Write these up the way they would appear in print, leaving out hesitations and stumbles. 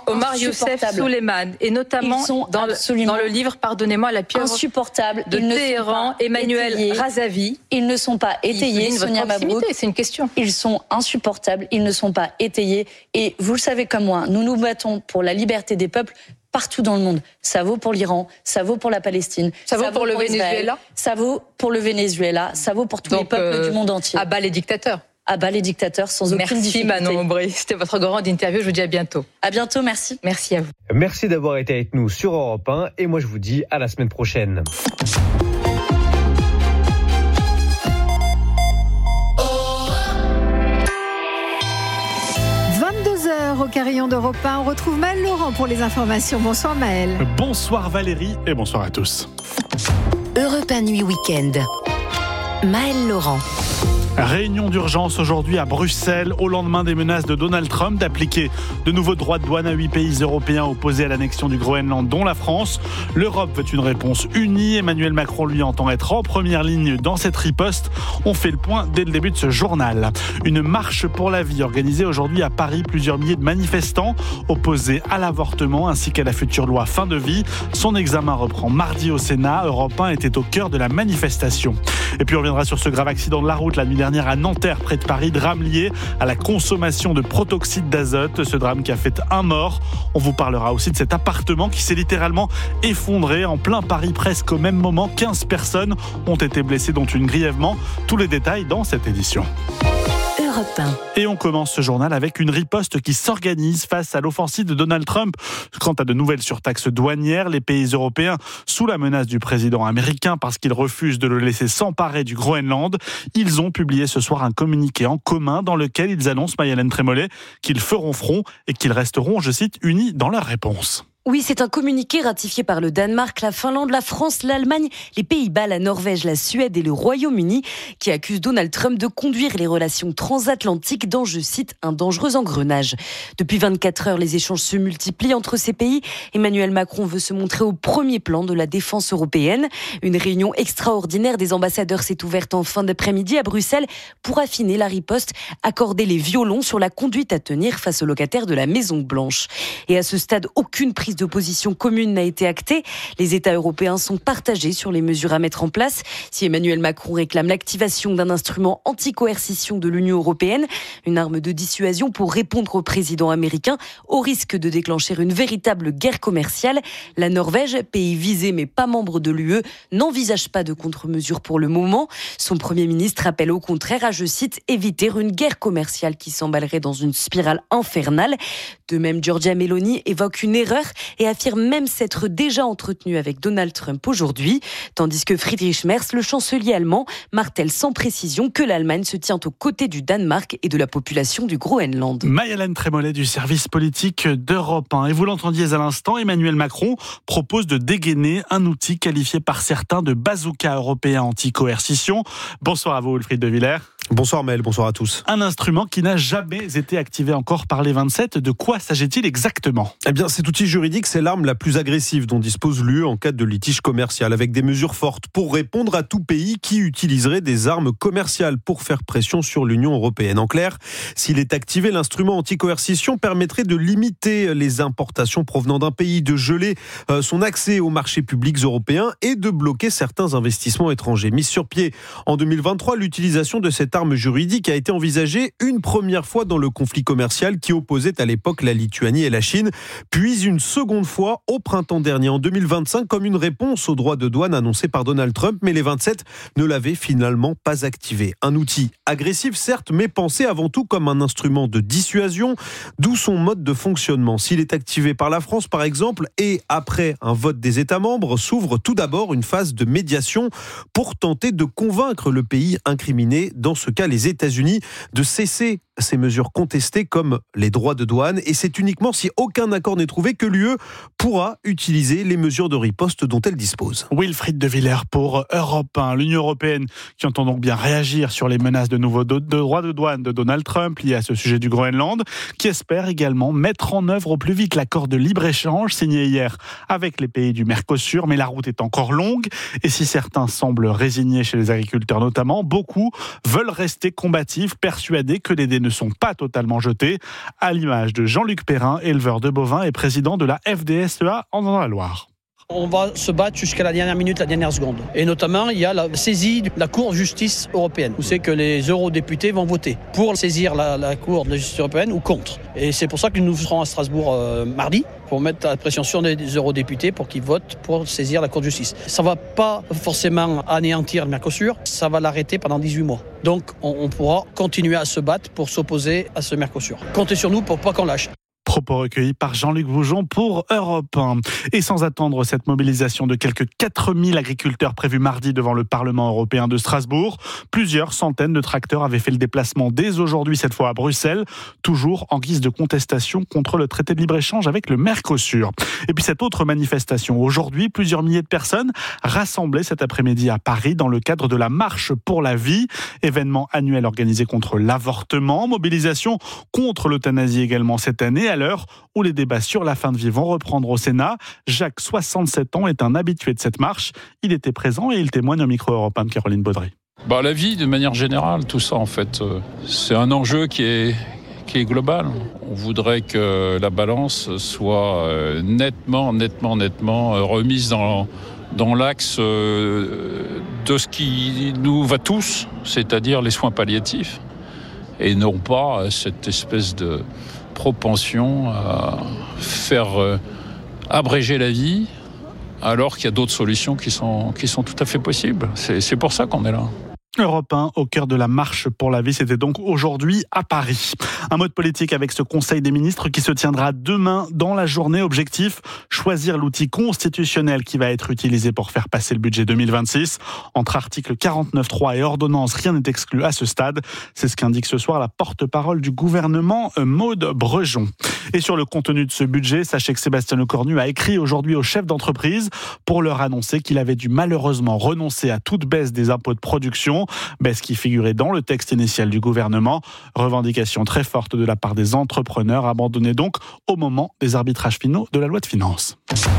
Omar Youssef Souleiman, et notamment dans le livre, pardonnez-moi, la pieuvre insupportables de Téhéran, Emmanuel Razavi. Ils ne sont pas étayés, Sonia Mabrouk. C'est une question. Ils sont insupportables, ils ne sont pas étayés. Et vous le savez comme moi, nous nous battons pour la liberté des peuples partout dans le monde. Ça vaut pour l'Iran, ça vaut pour la Palestine. Ça vaut pour le Venezuela. Ça vaut pour le Venezuela, ça vaut pour tous les peuples du monde entier. À bas les dictateurs. À bas les dictateurs, sans aucune difficulté. Merci Manon Aubry, c'était votre grande interview, je vous dis à bientôt. À bientôt, merci. Merci à vous. Merci d'avoir été avec nous sur Europe 1 et moi je vous dis à la semaine prochaine. Au carillon d'Europe 1, on retrouve Maël Laurent pour les informations. Bonsoir Maël. Bonsoir Valérie et bonsoir à tous. Europe 1 Nuit Week-end. Maël Laurent. Réunion d'urgence aujourd'hui à Bruxelles au lendemain des menaces de Donald Trump d'appliquer de nouveaux droits de douane à 8 pays européens opposés à l'annexion du Groenland, dont la France. L'Europe veut une réponse unie. Emmanuel Macron, lui, entend être en première ligne dans cette riposte. On fait le point dès le début de ce journal. Une marche pour la vie organisée aujourd'hui à Paris. Plusieurs milliers de manifestants opposés à l'avortement ainsi qu'à la future loi fin de vie. Son examen reprend mardi au Sénat. Europe 1 était au cœur de la manifestation. Et puis on reviendra sur ce grave accident de la route la nuit dernière à Nanterre, près de Paris, drame lié à la consommation de protoxyde d'azote. Ce drame qui a fait un mort. On vous parlera aussi de cet appartement qui s'est littéralement effondré en plein Paris, presque au même moment. 15 personnes ont été blessées, dont une grièvement. Tous les détails dans cette édition. Et on commence ce journal avec une riposte qui s'organise face à l'offensive de Donald Trump. Quant à de nouvelles surtaxes douanières, les pays européens sous la menace du président américain parce qu'il refuse de le laisser s'emparer du Groenland. Ils ont publié ce soir un communiqué en commun dans lequel ils annoncent, Maï-Hélène Trémollet, qu'ils feront front et qu'ils resteront, je cite, unis dans leur réponse. Oui, c'est un communiqué ratifié par le Danemark, la Finlande, la France, l'Allemagne, les Pays-Bas, la Norvège, la Suède et le Royaume-Uni qui accusent Donald Trump de conduire les relations transatlantiques dans, je cite, un dangereux engrenage. Depuis 24 heures, les échanges se multiplient entre ces pays. Emmanuel Macron veut se montrer au premier plan de la défense européenne. Une réunion extraordinaire des ambassadeurs s'est ouverte en fin d'après-midi à Bruxelles pour affiner la riposte, accorder les violons sur la conduite à tenir face aux locataires de la Maison-Blanche. Et à ce stade, aucune prise de position commune n'a été actée. Les États européens sont partagés sur les mesures à mettre en place. Si Emmanuel Macron réclame l'activation d'un instrument anti-coercition de l'Union européenne, une arme de dissuasion pour répondre au président américain, au risque de déclencher une véritable guerre commerciale, la Norvège, pays visé mais pas membre de l'UE, n'envisage pas de contre-mesures pour le moment. Son Premier ministre appelle au contraire à, je cite, éviter une guerre commerciale qui s'emballerait dans une spirale infernale. De même, Giorgia Meloni évoque une erreur et affirme même s'être déjà entretenu avec Donald Trump aujourd'hui, tandis que Friedrich Merz, le chancelier allemand, martèle sans précision que l'Allemagne se tient aux côtés du Danemark et de la population du Groenland. Maï-Hélène Trémollet du service politique d'Europe 1. Et vous l'entendiez à l'instant, Emmanuel Macron propose de dégainer un outil qualifié par certains de bazooka européen anti-coercition. Bonsoir à vous, Wilfried de Villers. Bonsoir Maël, bonsoir à tous. Un instrument qui n'a jamais été activé encore par les 27. De quoi s'agit-il exactement ? Eh bien, cet outil juridique, c'est l'arme la plus agressive dont dispose l'UE en cas de litige commercial, avec des mesures fortes pour répondre à tout pays qui utiliserait des armes commerciales pour faire pression sur l'Union européenne. En clair, s'il est activé, l'instrument anti-coercition permettrait de limiter les importations provenant d'un pays, de geler son accès aux marchés publics européens et de bloquer certains investissements étrangers. Mise sur pied en 2023, l'utilisation de cette arme juridique a été envisagée une première fois dans le conflit commercial qui opposait à l'époque la Lituanie et la Chine, puis une seconde fois au printemps dernier, en 2025, comme une réponse aux droits de douane annoncés par Donald Trump, mais les 27 ne l'avaient finalement pas activé. Un outil agressif, certes, mais pensé avant tout comme un instrument de dissuasion, d'où son mode de fonctionnement. S'il est activé par la France, par exemple, et après un vote des États membres, s'ouvre tout d'abord une phase de médiation pour tenter de convaincre le pays incriminé, dans ce cas les États-Unis, de cesser ces mesures contestées comme les droits de douane, et c'est uniquement si aucun accord n'est trouvé que l'UE pourra utiliser les mesures de riposte dont elle dispose. Wilfried de Villers pour Europe 1. L'Union européenne qui entend donc bien réagir sur les menaces de nouveaux droits de douane de Donald Trump liés à ce sujet du Groenland, qui espère également mettre en œuvre au plus vite l'accord de libre-échange signé hier avec les pays du Mercosur, mais la route est encore longue, et si certains semblent résignés chez les agriculteurs notamment, beaucoup veulent veulent rester combatifs, persuadés que les dés ne sont pas totalement jetés, à l'image de Jean-Luc Perrin, éleveur de bovins et président de la FDSEA en la Loire. On va se battre jusqu'à la dernière minute, la dernière seconde. Et notamment, il y a la saisie de la Cour de justice européenne, où c'est que les eurodéputés vont voter pour saisir la Cour de justice européenne ou contre. Et c'est pour ça que nous serons à Strasbourg mardi, pour mettre la pression sur les eurodéputés pour qu'ils votent pour saisir la Cour de justice. Ça ne va pas forcément anéantir le Mercosur, ça va l'arrêter pendant 18 mois. Donc on pourra continuer à se battre pour s'opposer à ce Mercosur. Comptez sur nous pour pas qu'on lâche. Propos recueillis par Jean-Luc Vougeon pour Europe 1. Et sans attendre cette mobilisation de quelques 4000 agriculteurs prévus mardi devant le Parlement européen de Strasbourg, plusieurs centaines de tracteurs avaient fait le déplacement dès aujourd'hui, cette fois à Bruxelles, toujours en guise de contestation contre le traité de libre-échange avec le Mercosur. Et puis cette autre manifestation, aujourd'hui, plusieurs milliers de personnes rassemblées cet après-midi à Paris dans le cadre de la Marche pour la vie, événement annuel organisé contre l'avortement, mobilisation contre l'euthanasie également cette année, à l'heure où les débats sur la fin de vie vont reprendre au Sénat. Jacques, 67 ans, est un habitué de cette marche. Il était présent et il témoigne au micro européen de Caroline Baudry. La vie, de manière générale, tout ça, en fait, c'est un enjeu qui est global. On voudrait que la balance soit nettement remise dans l'axe de ce qui nous va tous, c'est-à-dire les soins palliatifs, et non pas cette espèce de propension à faire abréger la vie alors qu'il y a d'autres solutions qui sont tout à fait possibles. C'est pour ça qu'on est là. Europe 1, au cœur de la marche pour la vie, c'était donc aujourd'hui à Paris. Un mot de politique avec ce Conseil des ministres qui se tiendra demain dans la journée. Objectif, choisir l'outil constitutionnel qui va être utilisé pour faire passer le budget 2026. Entre articles 49.3 et ordonnance, rien n'est exclu à ce stade. C'est ce qu'indique ce soir la porte-parole du gouvernement, Maude Brejon. Et sur le contenu de ce budget, sachez que Sébastien Lecornu a écrit aujourd'hui aux chefs d'entreprise pour leur annoncer qu'il avait dû malheureusement renoncer à toute baisse des impôts de production, baisse qui figurait dans le texte initial du gouvernement. Revendication très forte de la part des entrepreneurs, abandonnée donc au moment des arbitrages finaux de la loi de finances.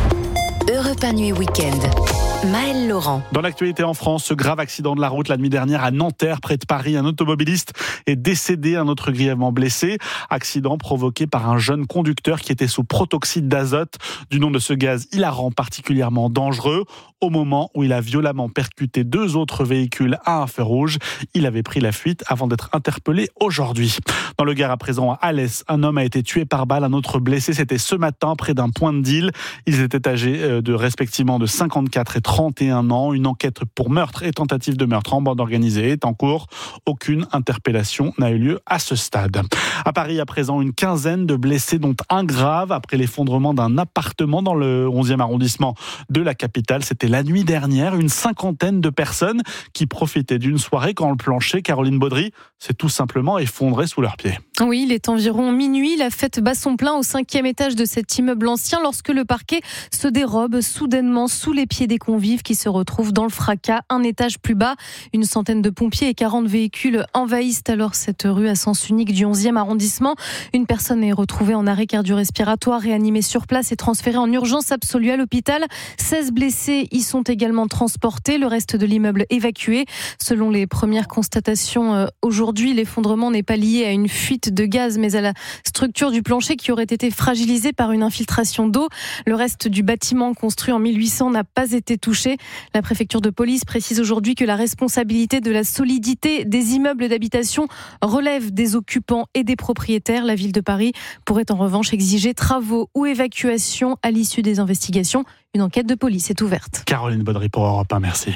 Europe 1 Nuit Week-end. Maëlle Laurent. Dans l'actualité en France, ce grave accident de la route la nuit dernière à Nanterre, près de Paris. Un automobiliste est décédé, un autre grièvement blessé. Accident provoqué par un jeune conducteur qui était sous protoxyde d'azote, du nom de ce gaz hilarant particulièrement dangereux. Au moment où il a violemment percuté 2 autres véhicules à un feu rouge, il avait pris la fuite avant d'être interpellé aujourd'hui. Dans le Gard à présent, à Alès, un homme a été tué par balle, un autre blessé. C'était ce matin près d'un point de deal. Ils étaient âgés respectivement de 54 et 31 ans. Une enquête pour meurtre et tentative de meurtre en bande organisée est en cours. Aucune interpellation n'a eu lieu à ce stade. À Paris, à présent, une quinzaine de blessés, dont un grave après l'effondrement d'un appartement dans le 11e arrondissement de la capitale. C'était la nuit dernière, une cinquantaine de personnes qui profitaient d'une soirée quand le plancher, Caroline Baudry, s'est tout simplement effondré sous leurs pieds. Oui, il est environ minuit. La fête bat son plein au 5e étage de cet immeuble ancien lorsque le parquet se dérobe soudainement sous les pieds des convives qui se retrouvent dans le fracas. Un étage plus bas, une centaine de pompiers et 40 véhicules envahissent alors cette rue à sens unique du 11e arrondissement. Une personne est retrouvée en arrêt cardio-respiratoire, réanimée sur place et transférée en urgence absolue à l'hôpital. 16 blessés y sont également transportés, le reste de l'immeuble évacué. Selon les premières constatations aujourd'hui, l'effondrement n'est pas lié à une fuite de gaz, mais à la structure du plancher qui aurait été fragilisée par une infiltration d'eau. Le reste du bâtiment construit en 1800 n'a pas été touché. La préfecture de police précise aujourd'hui que la responsabilité de la solidité des immeubles d'habitation relève des occupants et des propriétaires. La ville de Paris pourrait en revanche exiger travaux ou évacuation à l'issue des investigations. Une enquête de police est ouverte. Caroline Baudry pour Europe 1, merci.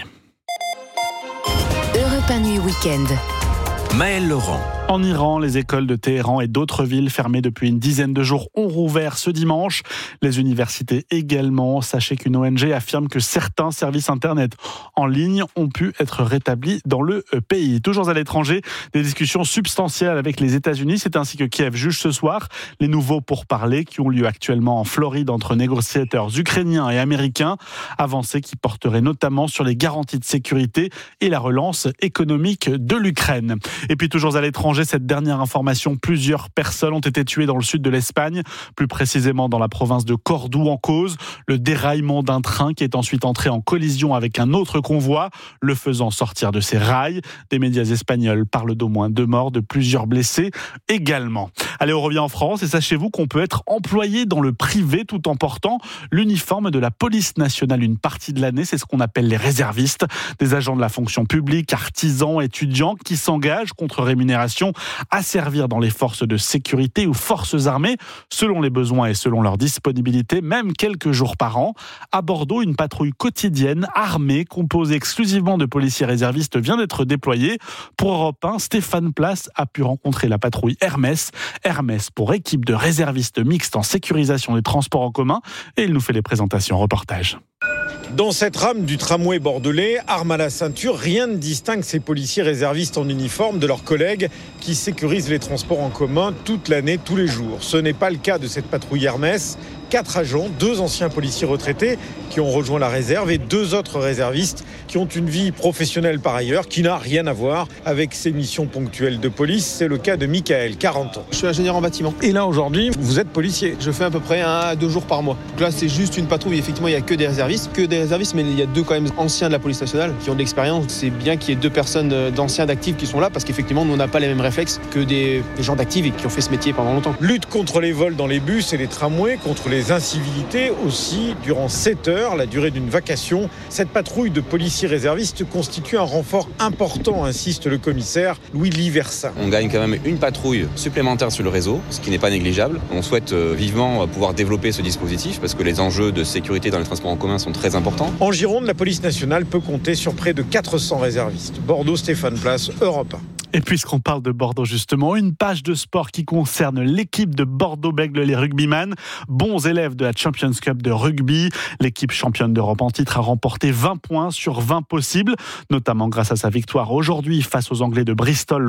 Europe 1 Nuit Week-end. Maëlle Laurent. En Iran, les écoles de Téhéran et d'autres villes fermées depuis une dizaine de jours ont rouvert ce dimanche. Les universités également. Sachez qu'une ONG affirme que certains services Internet en ligne ont pu être rétablis dans le pays. Toujours à l'étranger, des discussions substantielles avec les États-Unis. C'est ainsi que Kiev juge ce soir les nouveaux pourparlers qui ont lieu actuellement en Floride entre négociateurs ukrainiens et américains. Avancées qui porteraient notamment sur les garanties de sécurité et la relance économique de l'Ukraine. Et puis toujours à l'étranger, l'étranger, cette dernière information, plusieurs personnes ont été tuées dans le sud de l'Espagne, plus précisément dans la province de Cordoue en cause. Le déraillement d'un train qui est ensuite entré en collision avec un autre convoi, le faisant sortir de ses rails. Des médias espagnols parlent d'au moins 2 morts, de plusieurs blessés également. Allez, on revient en France et sachez-vous qu'on peut être employé dans le privé tout en portant l'uniforme de la police nationale une partie de l'année. C'est ce qu'on appelle les réservistes, des agents de la fonction publique, artisans, étudiants qui s'engagent contre rémunération à servir dans les forces de sécurité ou forces armées, selon les besoins et selon leur disponibilité, même quelques jours par an. À Bordeaux, une patrouille quotidienne armée, composée exclusivement de policiers réservistes, vient d'être déployée. Pour Europe 1, Stéphane Place a pu rencontrer la patrouille Hermès. Hermès pour équipe de réservistes mixtes en sécurisation des transports en commun. Et il nous fait les présentations. Reportage. Dans cette rame du tramway bordelais, arme à la ceinture, rien ne distingue ces policiers réservistes en uniforme de leurs collègues qui sécurisent les transports en commun toute l'année, tous les jours. Ce n'est pas le cas de cette patrouille Hermès. 4 agents, 2 anciens policiers retraités qui ont rejoint la réserve et 2 autres réservistes qui ont une vie professionnelle par ailleurs qui n'a rien à voir avec ces missions ponctuelles de police. C'est le cas de Michael, 40 ans. Je suis ingénieur en bâtiment. Et là aujourd'hui, vous êtes policier. Je fais à peu près 1 à 2 jours par mois. Donc là c'est juste une patrouille, effectivement il n'y a que des réservistes, mais il y a 2 quand même anciens de la police nationale qui ont de l'expérience. C'est bien qu'il y ait 2 personnes d'anciens d'actifs qui sont là parce qu'effectivement nous on n'a pas les mêmes réflexes que des gens d'actifs et qui ont fait ce métier pendant longtemps. Lutte contre les vols dans les bus et les tramways, contre les incivilités aussi. Durant 7 heures, la durée d'une vacation, cette patrouille de policiers réservistes constitue un renfort important, insiste le commissaire Louis Versin. On gagne quand même une patrouille supplémentaire sur le réseau, ce qui n'est pas négligeable. On souhaite vivement pouvoir développer ce dispositif parce que les enjeux de sécurité dans les transports en commun sont très importants. En Gironde, la police nationale peut compter sur près de 400 réservistes. Bordeaux, Stéphane Place, Europe 1. Et puisqu'on parle de Bordeaux justement, une page de sport qui concerne l'équipe de Bordeaux-Bègles, les rugbyman, bons élèves de la Champions Cup de rugby. L'équipe championne d'Europe en titre a remporté 20 points sur 20 possibles, notamment grâce à sa victoire aujourd'hui face aux Anglais de Bristol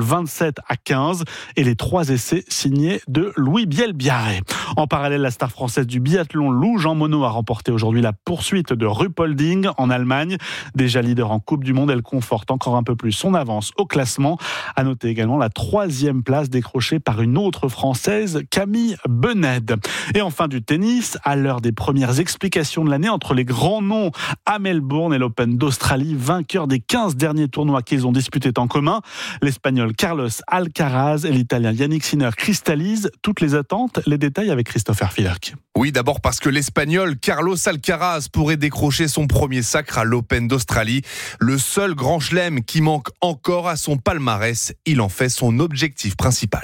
27-15 et les 3 essais signés de Louis Biel-Biarré. En parallèle, la star française du biathlon Lou Jean Monod a remporté aujourd'hui la poursuite de Ruhpolding en Allemagne. Déjà leader en Coupe du Monde, elle conforte encore un peu plus son avance au classement. À noter également la 3e place décrochée par une autre Française, Camille Bened. Et enfin du tennis, à l'heure des premières explications de l'année entre les grands noms à Melbourne et l'Open d'Australie, vainqueurs des 15 derniers tournois qu'ils ont disputés en commun. L'Espagnol Carlos Alcaraz et l'Italien Yannick Sinner cristallisent toutes les attentes. Les détails avec Christopher Filark. Oui, d'abord parce que l'Espagnol Carlos Alcaraz pourrait décrocher son premier sacre à l'Open d'Australie. Le seul grand chelem qui manque encore à son palmarès. Il en fait son objectif principal.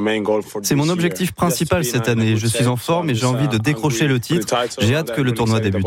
C'est mon objectif principal cette année. Je suis en forme et j'ai envie de décrocher le titre. J'ai hâte que le tournoi débute.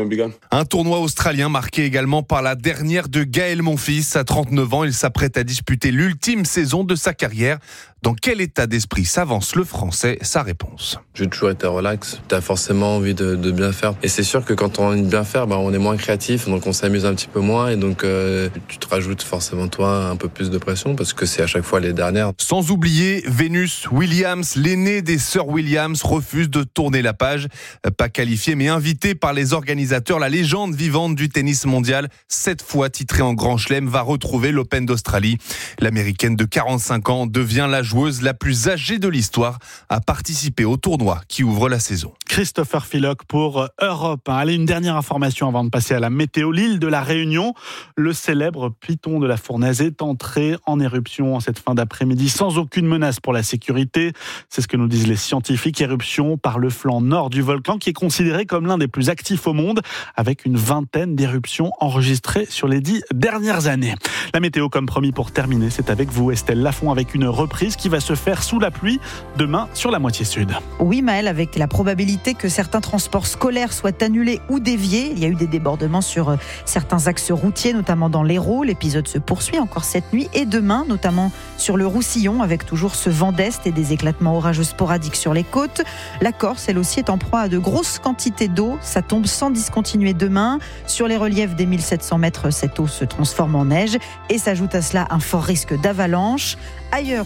Un tournoi australien marqué également par la dernière de Gaël Monfils. À 39 ans, il s'apprête à disputer l'ultime saison de sa carrière. Dans quel état d'esprit s'avance le Français? Sa réponse. J'ai toujours été relax. T'as forcément envie de bien faire. Et c'est sûr que quand on a envie de bien faire, on est moins créatif, donc on s'amuse un petit peu moins. Et donc tu te rajoutes forcément toi un peu plus de pression parce que c'est à chaque fois les dernières. Sans oublier Venus Williams, l'aînée des sœurs Williams, refuse de tourner la page. Pas qualifiée mais invitée par les organisateurs, la légende vivante du tennis mondial, 7 fois titrée en Grand Chelem, va retrouver l'Open d'Australie. L'américaine de 45 ans devient la joueuse la plus âgée de l'histoire à participer au tournoi qui ouvre la saison. Christopher Filoc pour Europe 1. Allez, une dernière information avant de passer à la météo. L'île de la Réunion, le célèbre piton de la Fournaise est entré en éruption en cette fin d'après-midi sans aucune menace pour la sécurité. C'est ce que nous disent les scientifiques. Éruption par le flanc nord du volcan qui est considéré comme l'un des plus actifs au monde avec une vingtaine d'éruptions enregistrées sur les 10 dernières années. La météo comme promis pour terminer, c'est avec vous Estelle Lafont avec une reprise qui va se faire sous la pluie demain sur la moitié sud. Oui Maëlle, avec la probabilité que certains transports scolaires soient annulés ou déviés. Il y a eu des débordements sur certains axes routiers, notamment dans l'Hérault. L'épisode se poursuit encore cette nuit et demain, notamment sur le Roussillon, avec toujours ce vent d'est et des éclatements orageux sporadiques sur les côtes. La Corse, elle aussi, est en proie à de grosses quantités d'eau. Ça tombe sans discontinuer demain. Sur les reliefs des 1700 mètres, cette eau se transforme en neige et s'ajoute à cela un fort risque d'avalanche. Ailleurs sur le pays,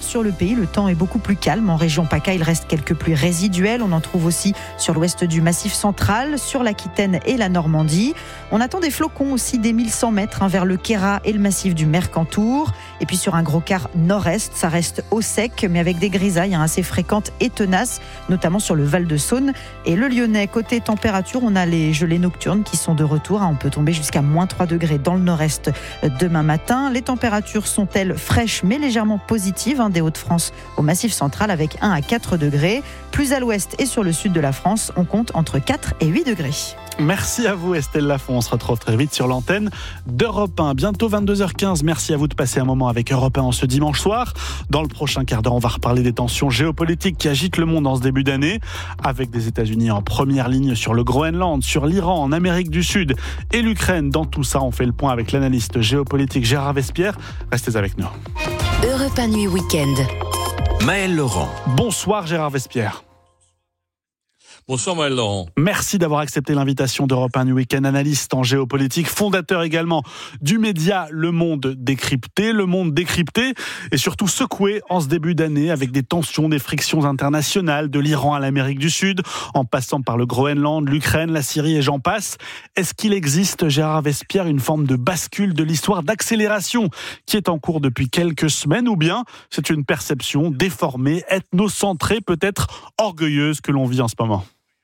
pays. Le temps est beaucoup plus calme. En région PACA, il reste quelques pluies résiduelles. On en trouve aussi sur l'ouest du Massif central, sur l'Aquitaine et la Normandie. On attend des flocons aussi des 1100 mètres vers le Queyras et le massif du Mercantour. Et puis sur un gros quart nord-est, ça reste au sec, mais avec des grisailles assez fréquentes et tenaces, notamment sur le Val-de-Saône. Et le Lyonnais, côté température, on a les gelées nocturnes qui sont de retour. On peut tomber jusqu'à moins 3 degrés dans le nord-est demain matin. Les températures sont-elles fraîches mais légèrement positives des Hauts-de-France au Massif central avec 1 à 4 degrés. Plus à l'ouest et sur le sud de la France, on compte entre 4 et 8 degrés. Merci à vous Estelle Lafont, on se retrouve très vite sur l'antenne d'Europe 1. Bientôt 22h15, merci à vous de passer un moment avec Europe 1 en ce dimanche soir. Dans le prochain quart d'heure, on va reparler des tensions géopolitiques qui agitent le monde en ce début d'année, avec des États-Unis en première ligne sur le Groenland, sur l'Iran, en Amérique du Sud et l'Ukraine. Dans tout ça, on fait le point avec l'analyste géopolitique Gérard Vespierre. Restez avec nous. Europe 1 Nuit Week-end. Maël Laurent. Bonsoir Gérard Vespierre. Bonsoir Maël Laurent. Merci d'avoir accepté l'invitation d'Europe 1 Nuit Week-end, analyste en géopolitique, fondateur également du média Le Monde Décrypté. Le Monde Décrypté est surtout secoué en ce début d'année avec des tensions, des frictions internationales, de l'Iran à l'Amérique du Sud, en passant par le Groenland, l'Ukraine, la Syrie et j'en passe. Est-ce qu'il existe, Gérard Vespierre, une forme de bascule de l'histoire, d'accélération qui est en cours depuis quelques semaines, ou bien c'est une perception déformée, ethnocentrée, peut-être orgueilleuse que l'on vit en ce moment ?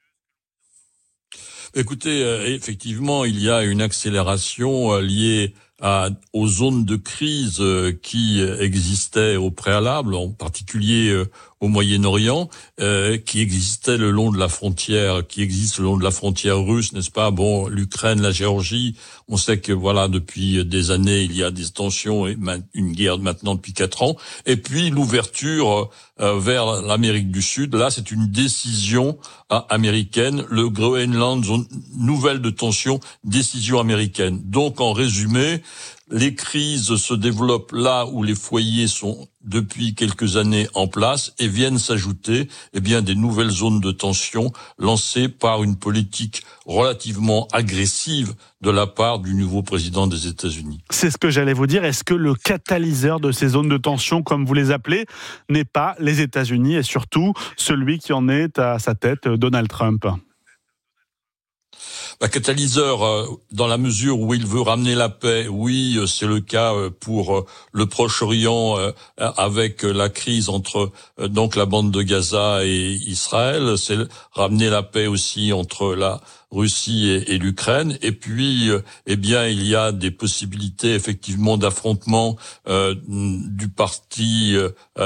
Écoutez, effectivement, il y a une accélération liée aux zones de crise qui existaient au préalable, en particulier au Moyen-Orient, qui existaient le long de la frontière, qui existent le long de la frontière russe, n'est-ce pas? Bon, l'Ukraine, la Géorgie, on sait que voilà, depuis des années, il y a des tensions et une guerre maintenant depuis 4 ans. Et puis l'ouverture vers l'Amérique du Sud, là, c'est une décision américaine. Le Groenland, zone nouvelle de tension, décision américaine. Donc, en résumé, les crises se développent là où les foyers sont depuis quelques années en place et viennent s'ajouter des nouvelles zones de tension lancées par une politique relativement agressive de la part du nouveau président des États-Unis. C'est ce que j'allais vous dire. Est-ce que le catalyseur de ces zones de tension, comme vous les appelez, n'est pas les États-Unis et surtout celui qui en est à sa tête, Donald Trump ? Catalyseur, dans la mesure où il veut ramener la paix, oui, c'est le cas pour le Proche-Orient avec la crise entre donc la bande de Gaza et Israël. C'est ramener la paix aussi entre la Russie et l'Ukraine. Et puis, il y a des possibilités effectivement d'affrontement du parti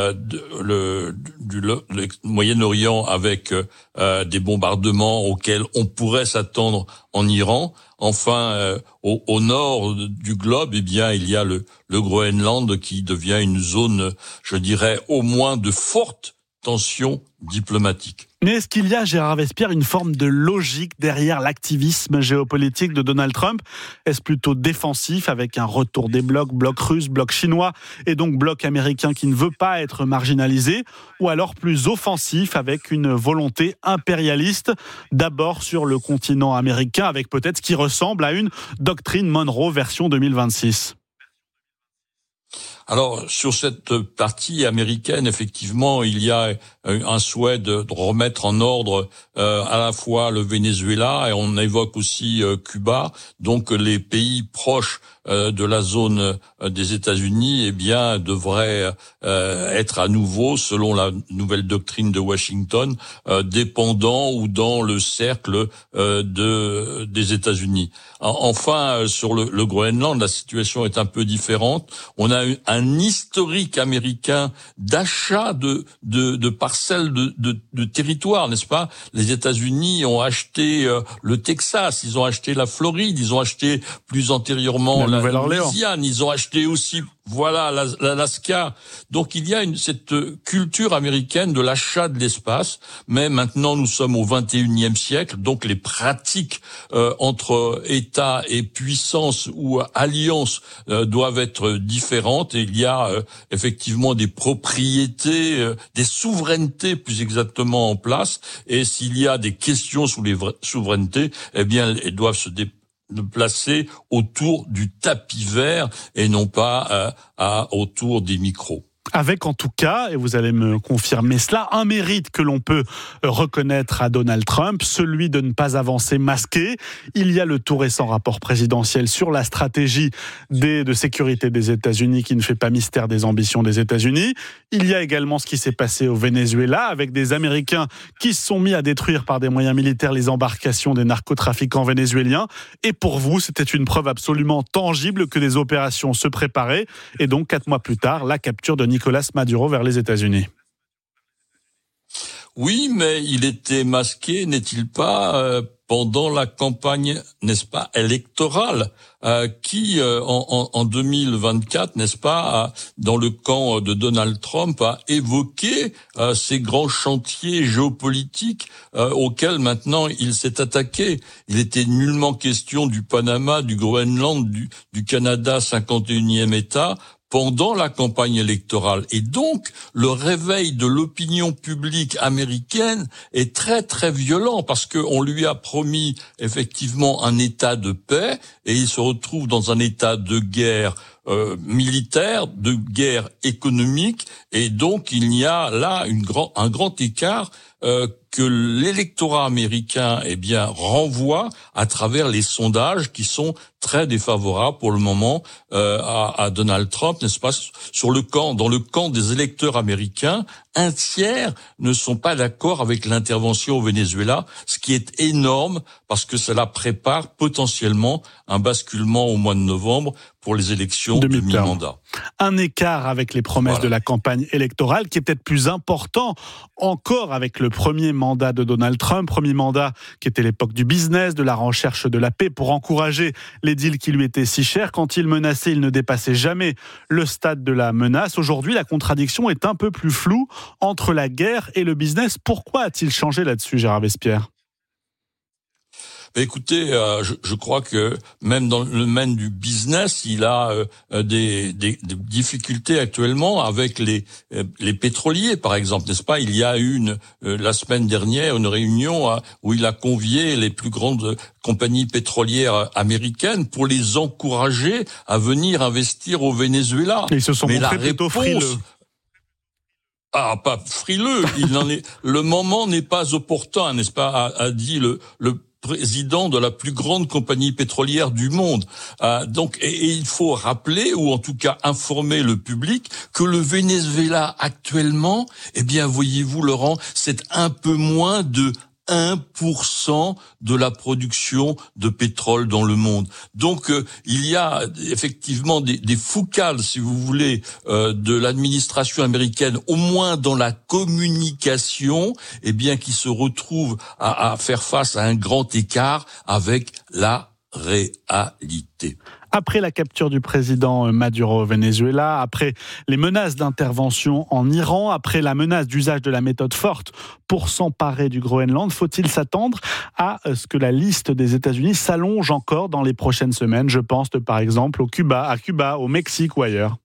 du Moyen-Orient avec des bombardements auxquels on pourrait s'attendre en Iran. Enfin, au nord du globe, il y a le Groenland qui devient une zone, je dirais, au moins de forte tension diplomatique. Mais est-ce qu'il y a, Gérard Vespierre, une forme de logique derrière l'activisme géopolitique de Donald Trump ? Est-ce plutôt défensif avec un retour des blocs, bloc russe, bloc chinois et donc bloc américain qui ne veut pas être marginalisé ? Ou alors plus offensif avec une volonté impérialiste, d'abord sur le continent américain avec peut-être ce qui ressemble à une doctrine Monroe version 2026 ? Alors, sur cette partie américaine, effectivement, il y a un souhait de remettre en ordre à la fois le Venezuela et on évoque aussi Cuba, donc les pays proches de la zone des États-Unis, devraient être à nouveau, selon la nouvelle doctrine de Washington, dépendants ou dans le cercle des États-Unis. Enfin, sur le Groenland, la situation est un peu différente. On a un historique américain d'achat de parcelles de territoire, n'est-ce pas? Les États-Unis ont acheté le Texas, ils ont acheté la Floride, ils ont acheté plus antérieurement la Louisiane, ils ont acheté aussi l'Alaska. Donc il y a cette culture américaine de l'achat de l'espace, mais maintenant nous sommes au 21e siècle, donc les pratiques entre États et puissances ou alliances doivent être différentes et il y a effectivement des propriétés, des souverainetés plus exactement en place et s'il y a des questions sur les souverainetés, elles doivent se placer autour du tapis vert et non pas autour des micros. Avec en tout cas, et vous allez me confirmer cela, un mérite que l'on peut reconnaître à Donald Trump, celui de ne pas avancer masqué. Il y a le tout récent rapport présidentiel sur la stratégie de sécurité des États-Unis qui ne fait pas mystère des ambitions des États-Unis. Il y a également ce qui s'est passé au Venezuela avec des Américains qui se sont mis à détruire par des moyens militaires les embarcations des narcotrafiquants vénézuéliens. Et pour vous, c'était une preuve absolument tangible que des opérations se préparaient. Et donc, 4 mois plus tard, la capture de Nicolas Maduro vers les États-Unis. Oui, mais il était masqué, n'est-il pas, pendant la campagne, n'est-ce pas, électorale, qui, en 2024, n'est-ce pas, dans le camp de Donald Trump, a évoqué ces grands chantiers géopolitiques auxquels maintenant il s'est attaqué. Il était nullement question du Panama, du Groenland, du Canada, 51e État, pendant la campagne électorale. Et donc, le réveil de l'opinion publique américaine est très, très violent parce qu'on lui a promis effectivement un état de paix et il se retrouve dans un état de guerre militaire, de guerre économique. Et donc, il y a là un grand écart que l'électorat américain, renvoie à travers les sondages qui sont très défavorables pour le moment à Donald Trump, n'est-ce pas? Dans le camp des électeurs américains, 1/3 ne sont pas d'accord avec l'intervention au Venezuela, ce qui est énorme parce que cela prépare potentiellement un basculement au mois de novembre pour les élections de mi-mandat. Un écart avec les promesses de la campagne électorale qui est peut-être plus important encore avec le premier mandat de Donald Trump, premier mandat qui était l'époque du business, de la recherche de la paix pour encourager les deals qui lui étaient si chers. Quand il menaçait, il ne dépassait jamais le stade de la menace. Aujourd'hui, la contradiction est un peu plus floue entre la guerre et le business. Pourquoi a-t-il changé là-dessus, Gérard Vespierre ? Écoutez, je crois que même dans le domaine du business, il a des difficultés actuellement avec les pétroliers, par exemple, n'est-ce pas? Il y a eu la semaine dernière une réunion où il a convié les plus grandes compagnies pétrolières américaines pour les encourager à venir investir au Venezuela. Ils se sont montrés plutôt frileux. Pas frileux. Le moment n'est pas opportun, n'est-ce pas? A dit le président de la plus grande compagnie pétrolière du monde. Donc, et il faut rappeler, ou en tout cas informer le public, que le Venezuela actuellement, voyez-vous, Laurent, c'est un peu moins de 1% de la production de pétrole dans le monde. Donc, il y a effectivement des foucales, si vous voulez, de l'administration américaine, au moins dans la communication, qui se retrouvent à faire face à un grand écart avec la réalité. Après la capture du président Maduro au Venezuela, après les menaces d'intervention en Iran, après la menace d'usage de la méthode forte pour s'emparer du Groenland, faut-il s'attendre à ce que la liste des États-Unis s'allonge encore dans les prochaines semaines? Je pense par exemple à Cuba, au Mexique ou ailleurs.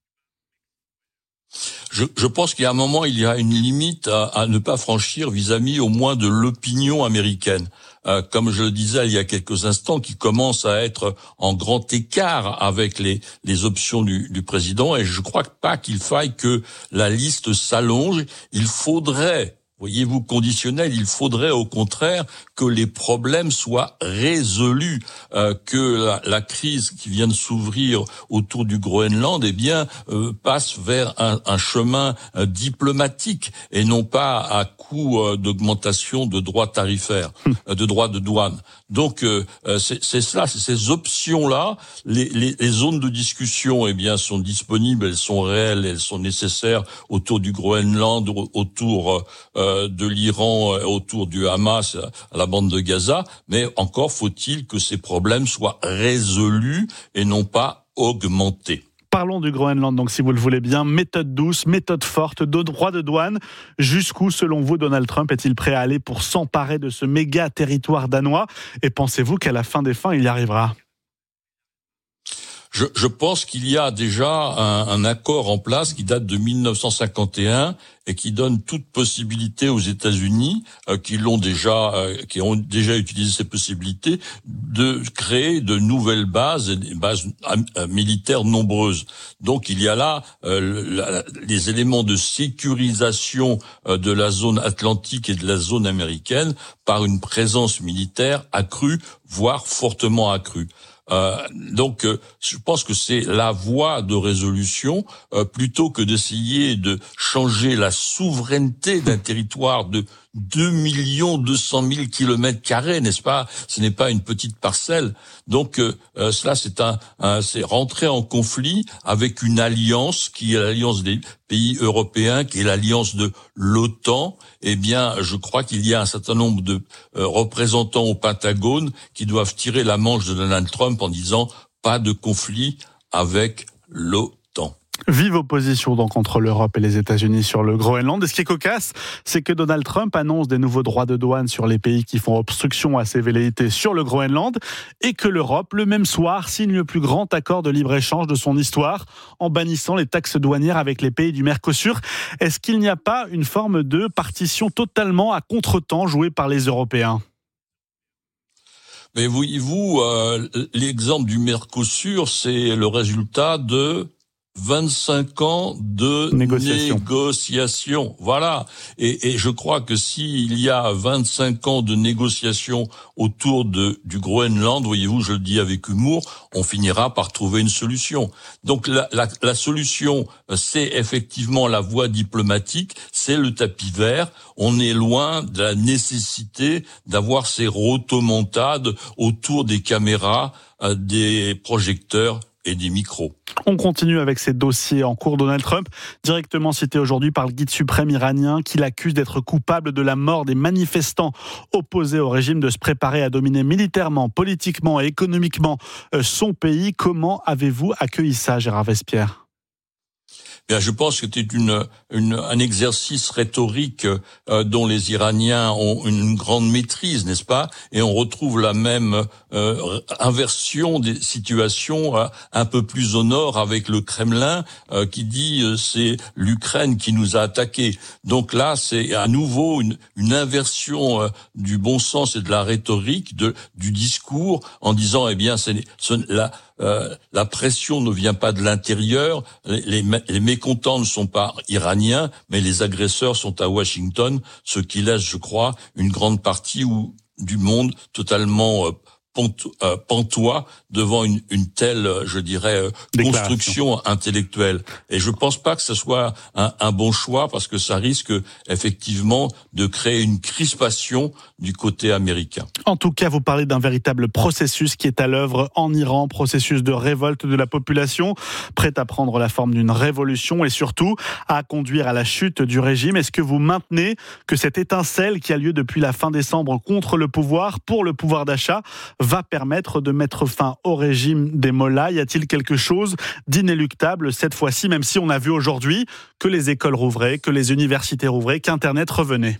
Je pense qu'il y a un moment, il y a une limite à ne pas franchir vis-à-vis au moins de l'opinion américaine. Comme je le disais il y a quelques instants, qui commence à être en grand écart avec les options du président. Et je crois pas qu'il faille que la liste s'allonge. Il faudrait, voyez-vous, conditionnel, il faudrait au contraire que les problèmes soient résolus, que la crise qui vient de s'ouvrir autour du Groenland, passe vers un chemin diplomatique et non pas à coup d'augmentation de droits tarifaires, de droits de douane. Donc c'est cela, c'est ces options-là. Les zones de discussion, sont disponibles, elles sont réelles, elles sont nécessaires autour du Groenland, autour de l'Iran, autour du Hamas, à la bande de Gaza, mais encore faut-il que ces problèmes soient résolus et non pas augmentés. Parlons du Groenland, donc si vous le voulez bien, méthode douce, méthode forte, de droit de douane. Jusqu'où, selon vous, Donald Trump est-il prêt à aller pour s'emparer de ce méga territoire danois? Et pensez-vous qu'à la fin des fins, il y arrivera? Je pense qu'il y a déjà un accord en place qui date de 1951 et qui donne toute possibilité aux États-Unis, qui ont déjà utilisé ces possibilités, de créer de nouvelles bases, et des bases militaires nombreuses. Donc il y a là les éléments de sécurisation de la zone atlantique et de la zone américaine par une présence militaire accrue, voire fortement accrue. Donc, je pense que c'est la voie de résolution plutôt que d'essayer de changer la souveraineté d'un territoire de 2 200 000 km², n'est-ce pas? Ce n'est pas une petite parcelle. Donc, cela, c'est rentrer en conflit avec une alliance qui est l'alliance des pays européens, qui est l'alliance de l'OTAN. Eh bien, je crois qu'il y a un certain nombre de représentants au Pentagone qui doivent tirer la manche de Donald Trump en disant pas de conflit avec l'OTAN. Vive opposition donc entre l'Europe et les États-Unis sur le Groenland. Et ce qui est cocasse, c'est que Donald Trump annonce des nouveaux droits de douane sur les pays qui font obstruction à ses velléités sur le Groenland et que l'Europe, le même soir, signe le plus grand accord de libre-échange de son histoire en bannissant les taxes douanières avec les pays du Mercosur. Est-ce qu'il n'y a pas une forme de partition totalement à contre-temps jouée par les Européens ? Mais voyez-vous, l'exemple du Mercosur, c'est le résultat de 25 ans de négociations. Voilà. Et je crois que s'il y a 25 ans de négociations autour du Groenland, voyez-vous, je le dis avec humour, on finira par trouver une solution. Donc la solution, c'est effectivement la voie diplomatique, c'est le tapis vert. On est loin de la nécessité d'avoir ces rotomontades autour des caméras, des projecteurs et des micros. On continue avec ces dossiers en cours. Donald Trump, directement cité aujourd'hui par le guide suprême iranien, qui l'accuse d'être coupable de la mort des manifestants opposés au régime, de se préparer à dominer militairement, politiquement et économiquement son pays. Comment avez-vous accueilli ça, Gérard Vespierre ? Bien, je pense que c'était un exercice rhétorique dont les Iraniens ont une grande maîtrise, n'est-ce pas? Et on retrouve la même inversion des situations un peu plus au nord avec le Kremlin qui dit c'est l'Ukraine qui nous a attaqués. Donc là, c'est à nouveau une inversion du bon sens et de la rhétorique, du discours, en disant eh bien la pression ne vient pas de l'intérieur, les mécontents ne sont pas iraniens, mais les agresseurs sont à Washington, ce qui laisse, je crois, une grande partie du monde totalement pantois devant une telle, je dirais, construction intellectuelle. Et je pense pas que ce soit un bon choix, parce que ça risque effectivement de créer une crispation du côté américain. En tout cas, vous parlez d'un véritable processus qui est à l'œuvre en Iran, processus de révolte de la population, prête à prendre la forme d'une révolution et surtout à conduire à la chute du régime. Est-ce que vous maintenez que cette étincelle qui a lieu depuis la fin décembre contre le pouvoir, pour le pouvoir d'achat, va permettre de mettre fin au régime des mollahs? Y a-t-il quelque chose d'inéluctable cette fois-ci, même si on a vu aujourd'hui que les écoles rouvraient, que les universités rouvraient, qu'Internet revenait?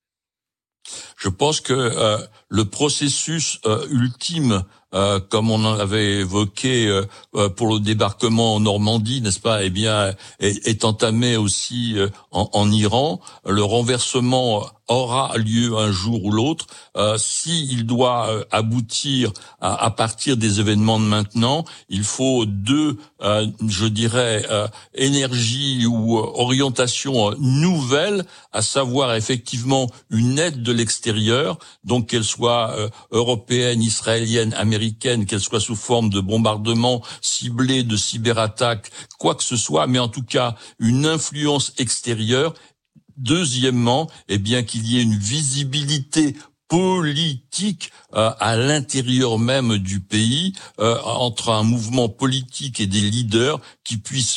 Je pense que le processus ultime, comme on en avait évoqué pour le débarquement en Normandie, n'est-ce pas, eh bien, est entamé aussi en Iran. Le renversement aura lieu un jour ou l'autre. S'il doit aboutir à partir des événements de maintenant, il faut deux, je dirais, énergies ou orientations nouvelles, à savoir effectivement une aide de l'extérieur, donc qu'elle soit européenne, israélienne, américaine, qu'elle soit sous forme de bombardements ciblés, de cyberattaques, quoi que ce soit, mais en tout cas une influence extérieure. Deuxièmement, eh bien qu'il y ait une visibilité politique à l'intérieur même du pays, entre un mouvement politique et des leaders qui puissent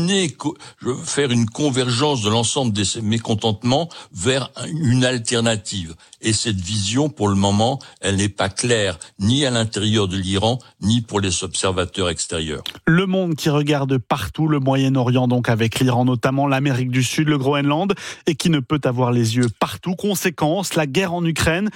faire une convergence de l'ensemble de ces mécontentements vers une alternative. Et cette vision, pour le moment, elle n'est pas claire, ni à l'intérieur de l'Iran, ni pour les observateurs extérieurs. Le monde qui regarde partout, le Moyen-Orient donc, avec l'Iran notamment, l'Amérique du Sud, le Groenland, et qui ne peut avoir les yeux partout. Conséquence, la guerre en Ukraine,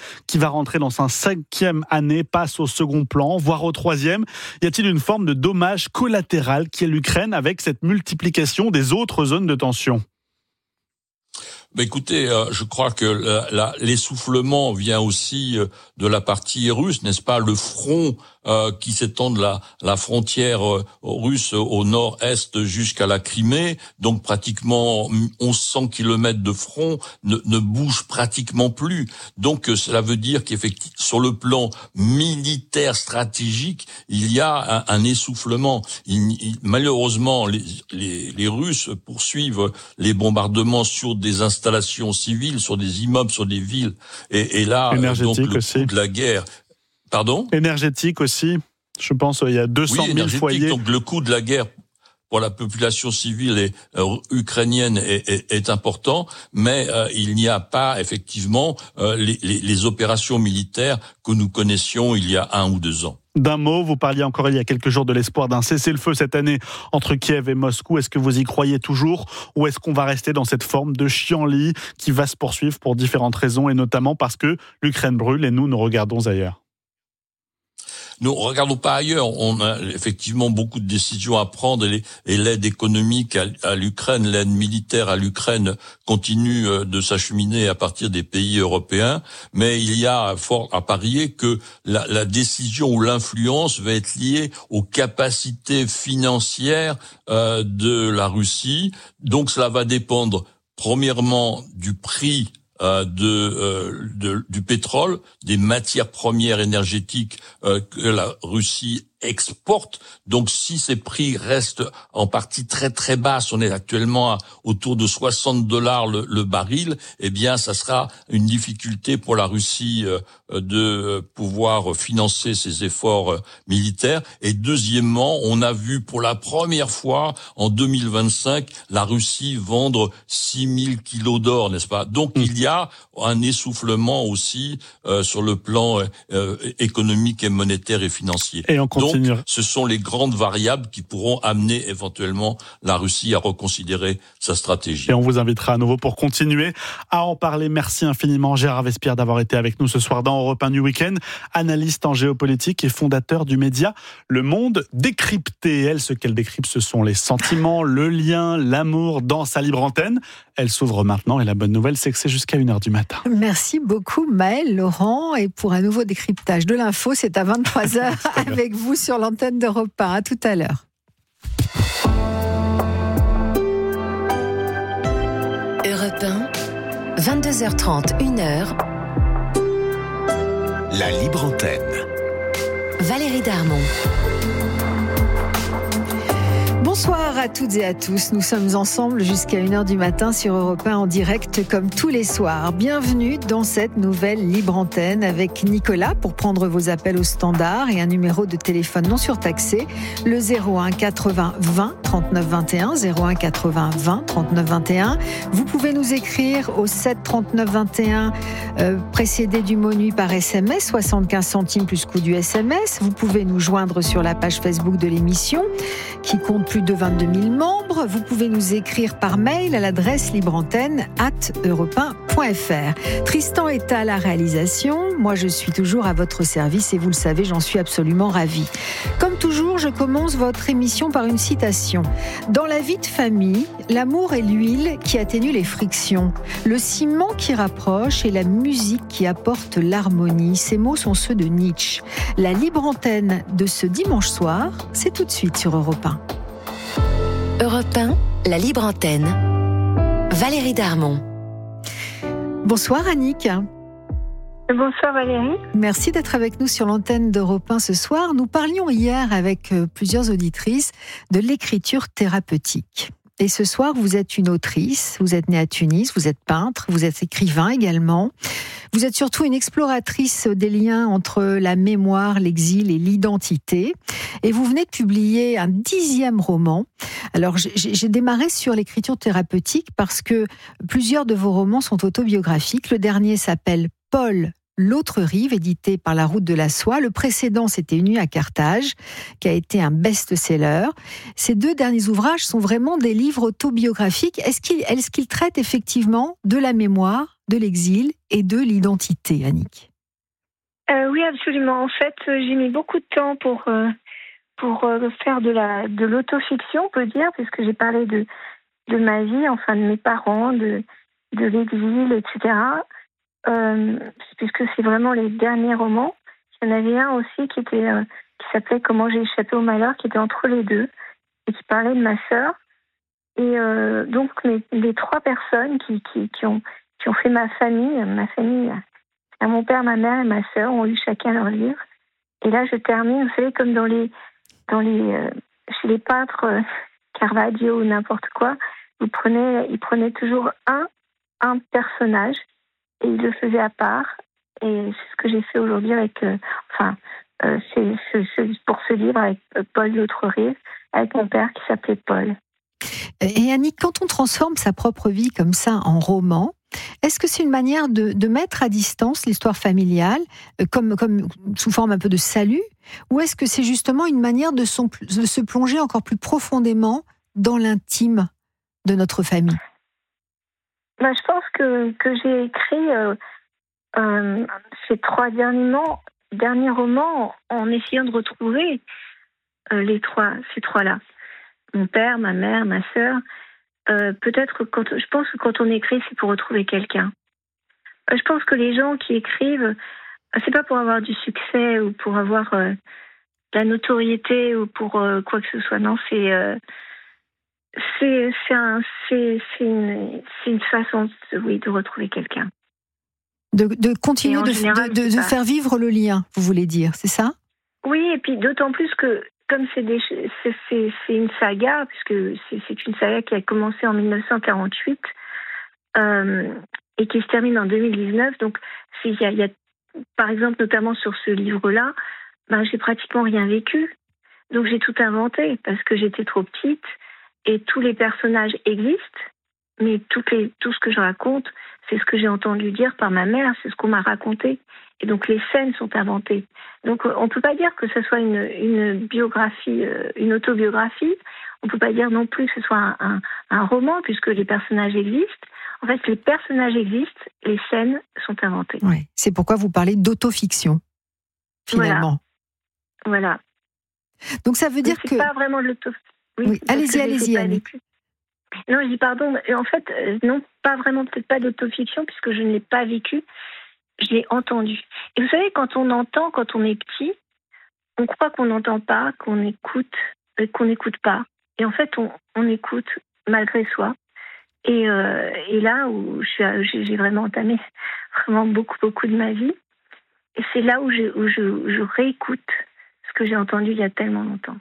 qui va rentrer dans sa 5e année, passe au second plan, voire au 3e. Y a-t-il une forme de dommage collatéral qui est l'Ukraine avec cette multiplication des autres zones de tension ? Écoutez, je crois que l'essoufflement vient aussi de la partie russe, n'est-ce pas ? Le front qui s'étend de la frontière russe au nord-est jusqu'à la Crimée, donc pratiquement 1100 kilomètres de front ne bouge pratiquement plus. Donc cela veut dire qu'effectivement, sur le plan militaire stratégique, il y a un essoufflement. Malheureusement, les Russes poursuivent les bombardements sur des installations civiles, sur des immeubles, sur des villes. Et là, donc le coût de la guerre... Pardon ? Énergétique aussi. Je pense il y a 200 000 foyers. Donc le coût de la guerre pour la population civile ukrainienne est important, mais il n'y a pas effectivement les opérations militaires que nous connaissions il y a 1 ou 2 ans. D'un mot, vous parliez encore il y a quelques jours de l'espoir d'un cessez-le-feu cette année entre Kiev et Moscou. Est-ce que vous y croyez toujours ou est-ce qu'on va rester dans cette forme de chienlit qui va se poursuivre pour différentes raisons et notamment parce que l'Ukraine brûle et nous regardons ailleurs ? Nous regardons pas ailleurs. On a effectivement beaucoup de décisions à prendre et l'aide économique à l'Ukraine, l'aide militaire à l'Ukraine continue de s'acheminer à partir des pays européens. Mais il y a fort à parier que la décision ou l'influence va être liée aux capacités financières de la Russie. Donc cela va dépendre premièrement du prix du pétrole, des matières premières énergétiques que la Russie exporte. Donc si ces prix restent en partie très très basses, on est actuellement autour de $60 le baril, eh bien ça sera une difficulté pour la Russie de pouvoir financer ses efforts militaires. Et deuxièmement, on a vu pour la première fois en 2025 la Russie vendre 6000 kilos d'or, n'est-ce pas ? Donc il y a un essoufflement aussi sur le plan économique et monétaire et financier. Et on continue. Donc, ce sont les grandes variables qui pourront amener éventuellement la Russie à reconsidérer sa stratégie. Et on vous invitera à nouveau pour continuer à en parler. Merci infiniment Gérard Vespierre d'avoir été avec nous ce soir dans Europe 1 du Week-end, analyste en géopolitique et fondateur du média Le Monde Décrypté. Elle, ce qu'elle décrypte, ce sont les sentiments, le lien, l'amour dans sa libre antenne. Elle s'ouvre maintenant et la bonne nouvelle, c'est que c'est jusqu'à 1h du matin. Merci beaucoup Maëlle, Laurent. Et pour un nouveau décryptage de l'info, c'est à 23h avec vous sur l'antenne d'Europe 1. À tout à l'heure. Europe 1, 22h30, 1h. La libre antenne. Valérie Darmon. Bonsoir à toutes et à tous. Nous sommes ensemble jusqu'à 1h du matin sur Europe 1 en direct comme tous les soirs. Bienvenue dans cette nouvelle libre antenne avec Nicolas pour prendre vos appels au standard et un numéro de téléphone non surtaxé, le 01 80 20 39 21, 01 80 20 39 21. Vous pouvez nous écrire au 7 39 21 précédé du mot nuit par SMS, 75 centimes plus coût du SMS. Vous pouvez nous joindre sur la page Facebook de l'émission qui compte plus de 22 000 membres. Vous pouvez nous écrire par mail à l'adresse libreantenne@europe1.fr. Tristan est à la réalisation. Moi, je suis toujours à votre service et vous le savez, j'en suis absolument ravie. Comme toujours, je commence votre émission par une citation. Dans la vie de famille, l'amour est l'huile qui atténue les frictions, le ciment qui rapproche et la musique qui apporte l'harmonie. Ces mots sont ceux de Nietzsche. La libre antenne de ce dimanche soir, c'est tout de suite sur Europe 1. Europe 1, la libre antenne. Valérie Darmon. Bonsoir Annick. Bonsoir Valérie. Merci d'être avec nous sur l'antenne d'Europe 1 ce soir. Nous parlions hier avec plusieurs auditrices de l'écriture thérapeutique. Et ce soir, vous êtes une autrice, vous êtes née à Tunis, vous êtes peintre, vous êtes écrivain également. Vous êtes surtout une exploratrice des liens entre la mémoire, l'exil et l'identité. Et vous venez de publier un 10e roman. Alors, j'ai démarré sur l'écriture thérapeutique parce que plusieurs de vos romans sont autobiographiques. Le dernier s'appelle Paul, l'autre rive, édité par La Route de la Soie. Le précédent, c'était Une nuit à Carthage, qui a été un best-seller. Ces deux derniers ouvrages sont vraiment des livres autobiographiques. Est-ce qu'ils traitent effectivement de la mémoire, de l'exil et de l'identité, Annick ? Oui, absolument. En fait, j'ai mis beaucoup de temps pour faire de l'autofiction, on peut dire, puisque j'ai parlé de ma vie, enfin de mes parents, de l'exil, etc. Puisque c'est vraiment les derniers romans. Il y en avait un aussi qui s'appelait Comment j'ai échappé au malheur, qui était entre les deux et qui parlait de ma sœur. Et donc les trois personnes qui ont fait ma famille, mon père, ma mère et ma sœur ont eu chacun leur livre. Et là, je termine, vous savez, comme chez les peintres Caravaggio ou n'importe quoi, ils prenaient toujours un personnage et ils le faisaient à part. Et c'est ce que j'ai fait aujourd'hui avec, pour ce livre avec Paul L'Autre-Rive, avec mon père qui s'appelait Paul. Et Annick, quand on transforme sa propre vie comme ça en roman, est-ce que c'est une manière de mettre à distance l'histoire familiale, comme sous forme un peu de salut, ou est-ce que c'est justement une manière de se plonger encore plus profondément dans l'intime de notre famille ? Je pense que j'ai écrit ces trois derniers romans en essayant de retrouver ces trois-là. Mon père, ma mère, ma sœur. Peut-être je pense que quand on écrit, c'est pour retrouver quelqu'un. Je pense que les gens qui écrivent, c'est pas pour avoir du succès ou pour avoir de la notoriété ou pour quoi que ce soit. Non, c'est une façon, de retrouver quelqu'un. De continuer de faire vivre le lien, vous voulez dire, c'est ça ? Oui, et puis d'autant plus que comme c'est une saga, puisque c'est une saga qui a commencé en 1948 et qui se termine en 2019. Donc, il y a, par exemple, notamment sur ce livre-là, j'ai pratiquement rien vécu. Donc, j'ai tout inventé parce que j'étais trop petite et tous les personnages existent, mais tout ce que je raconte, c'est ce que j'ai entendu dire par ma mère, c'est ce qu'on m'a raconté. Et donc, les scènes sont inventées. Donc, on ne peut pas dire que ce soit une biographie, une autobiographie. On ne peut pas dire non plus que ce soit un roman, puisque les personnages existent. En fait, les personnages existent, les scènes sont inventées. Oui, c'est pourquoi vous parlez d'autofiction, finalement. Voilà. Donc, ça veut dire que... C'est pas vraiment de l'autofiction. Oui, allez-y, Annie. Non, je dis pardon. En fait, non, pas vraiment, peut-être pas d'autofiction, puisque je ne l'ai pas vécu. Je l'ai entendu. Et vous savez, quand on entend, quand on est petit, on croit qu'on n'entend pas, qu'on n'écoute pas. Et en fait, on écoute malgré soi. Et là où j'ai vraiment entamé vraiment beaucoup de ma vie, et c'est là où je réécoute ce que j'ai entendu il y a tellement longtemps.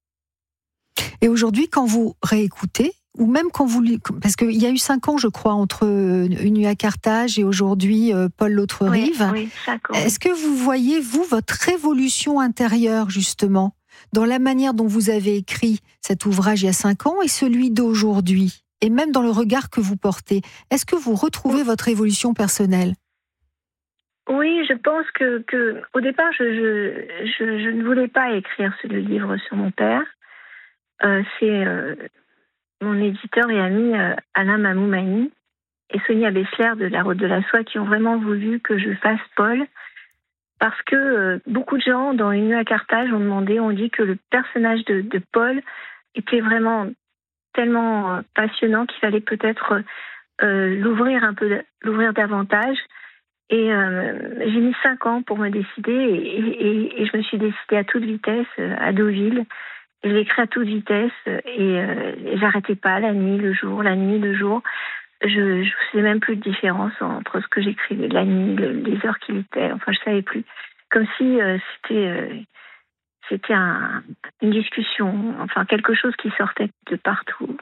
Et aujourd'hui, quand vous réécoutez, ou même quand vous... Parce qu'il y a eu 5 ans, je crois, entre Une nuit à Carthage et aujourd'hui Paul L'Autre-Rive. Oui, 5 ans. Est-ce que vous voyez, vous, votre révolution intérieure, justement, dans la manière dont vous avez écrit cet ouvrage il y a 5 ans et celui d'aujourd'hui, et même dans le regard que vous portez, est-ce que vous retrouvez votre évolution personnelle ? Oui, je pense que au départ, je ne voulais pas écrire ce livre sur mon père. C'est... mon éditeur et ami Alain Mamoumaini et Sonia Bessler de La Route de la Soie qui ont vraiment voulu que je fasse Paul, parce que beaucoup de gens dans Une nuit à Carthage ont dit que le personnage de Paul était vraiment tellement passionnant qu'il fallait peut-être l'ouvrir davantage. Et j'ai mis 5 ans pour me décider et je me suis décidée à toute vitesse à Deauville. Je l'ai écrit à toute vitesse et j'arrêtais pas, la nuit, le jour. Je faisais même plus de différence entre ce que j'écrivais, la nuit, les heures qu'il était. Enfin, je savais plus. Comme si c'était une discussion, enfin quelque chose qui sortait de partout.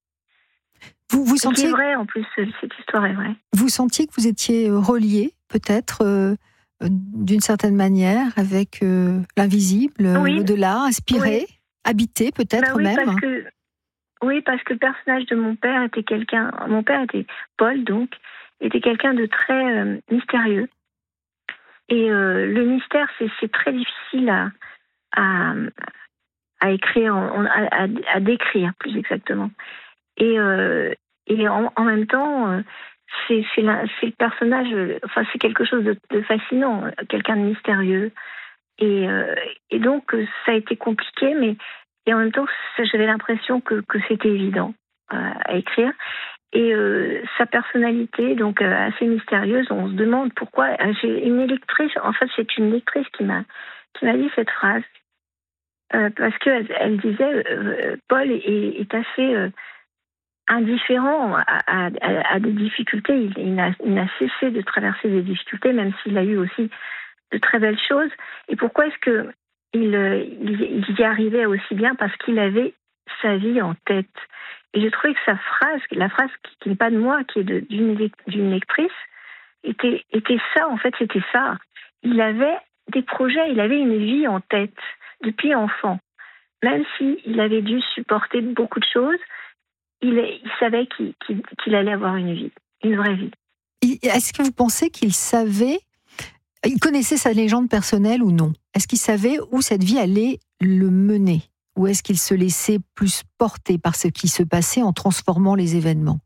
Vous sentiez... C'est vrai, en plus, cette histoire est vraie. Vous sentiez que vous étiez relié, peut-être, d'une certaine manière, avec l'invisible, l'au-delà, inspiré, habité, peut-être même. Parce que le personnage de mon père était quelqu'un... Mon père était Paul, donc, était quelqu'un de très mystérieux. Et le mystère, c'est très difficile à écrire, à décrire, plus exactement. Et en même temps, c'est le personnage, enfin c'est quelque chose de fascinant, quelqu'un de mystérieux. Et donc ça a été compliqué, et en même temps j'avais l'impression que c'était évident à écrire. Et sa personnalité, donc assez mystérieuse, on se demande pourquoi. J'ai une lectrice, en fait c'est une lectrice qui m'a dit cette phrase, parce qu'elle disait Paul est assez indifférent à des difficultés. Il n'a cessé de traverser des difficultés, même s'il a eu aussi de très belles choses. Et pourquoi est-ce que il y arrivait aussi bien? Parce qu'il avait sa vie en tête. Et j'ai trouvé que la phrase qui n'est pas de moi, qui est d'une lectrice, était ça, en fait, c'était ça. Il avait des projets, il avait une vie en tête depuis enfant. Même s'il avait dû supporter beaucoup de choses, il savait qu'il allait avoir une vie, une vraie vie. Est-ce que vous pensez qu'il savait, il connaissait sa légende personnelle ou non? Est-ce qu'il savait où cette vie allait le mener? Ou est-ce qu'il se laissait plus porter par ce qui se passait en transformant les événements?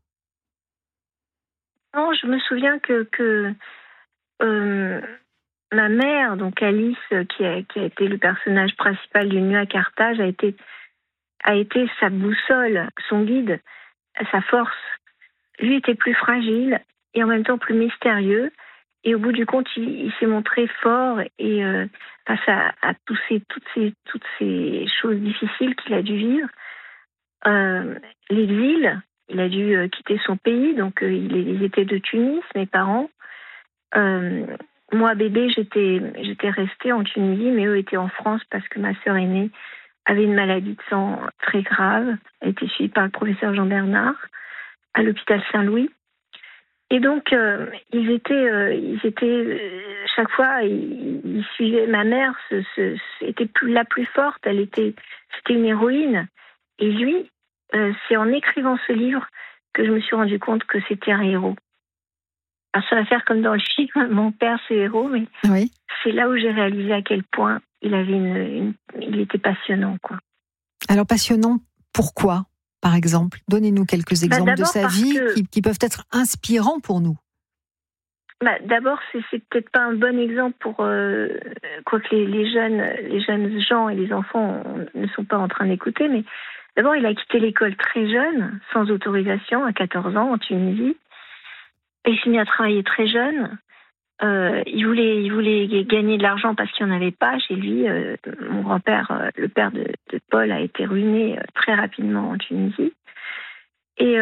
Non, je me souviens que ma mère, donc Alice, qui a été le personnage principal d'une nuit à Carthage, a été sa boussole, son guide, sa force. Lui était plus fragile et en même temps plus mystérieux. Et au bout du compte, il s'est montré fort et face à toutes ces choses difficiles qu'il a dû vivre. L'exil, il a dû quitter son pays, donc ils étaient de Tunis, mes parents. Moi, bébé, j'étais restée en Tunisie, mais eux étaient en France parce que ma sœur aînée avait une maladie de sang très grave. Elle était suivie par le professeur Jean Bernard à l'hôpital Saint-Louis. Et donc, ils étaient chaque fois, ils suivaient ma mère, était la plus forte, c'était une héroïne. Et lui, c'est en écrivant ce livre que je me suis rendu compte que c'était un héros. Alors, ça va faire comme dans le film, mon père c'est héros, mais oui. C'est là où j'ai réalisé à quel point il était passionnant, quoi. Alors, passionnant, pourquoi? Par exemple, donnez-nous quelques exemples de sa vie qui peuvent être inspirants pour nous. D'abord, c'est peut-être pas un bon exemple pour quoique les jeunes gens et les enfants ne sont pas en train d'écouter, mais d'abord, il a quitté l'école très jeune, sans autorisation, à 14 ans, en Tunisie. Et il s'est mis à travailler très jeune. Il voulait gagner de l'argent parce qu'il n'y en avait pas. Chez lui, mon grand-père, le père de Paul, a été ruiné très rapidement en Tunisie. Et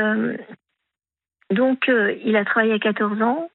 donc, il a travaillé à 14 ans.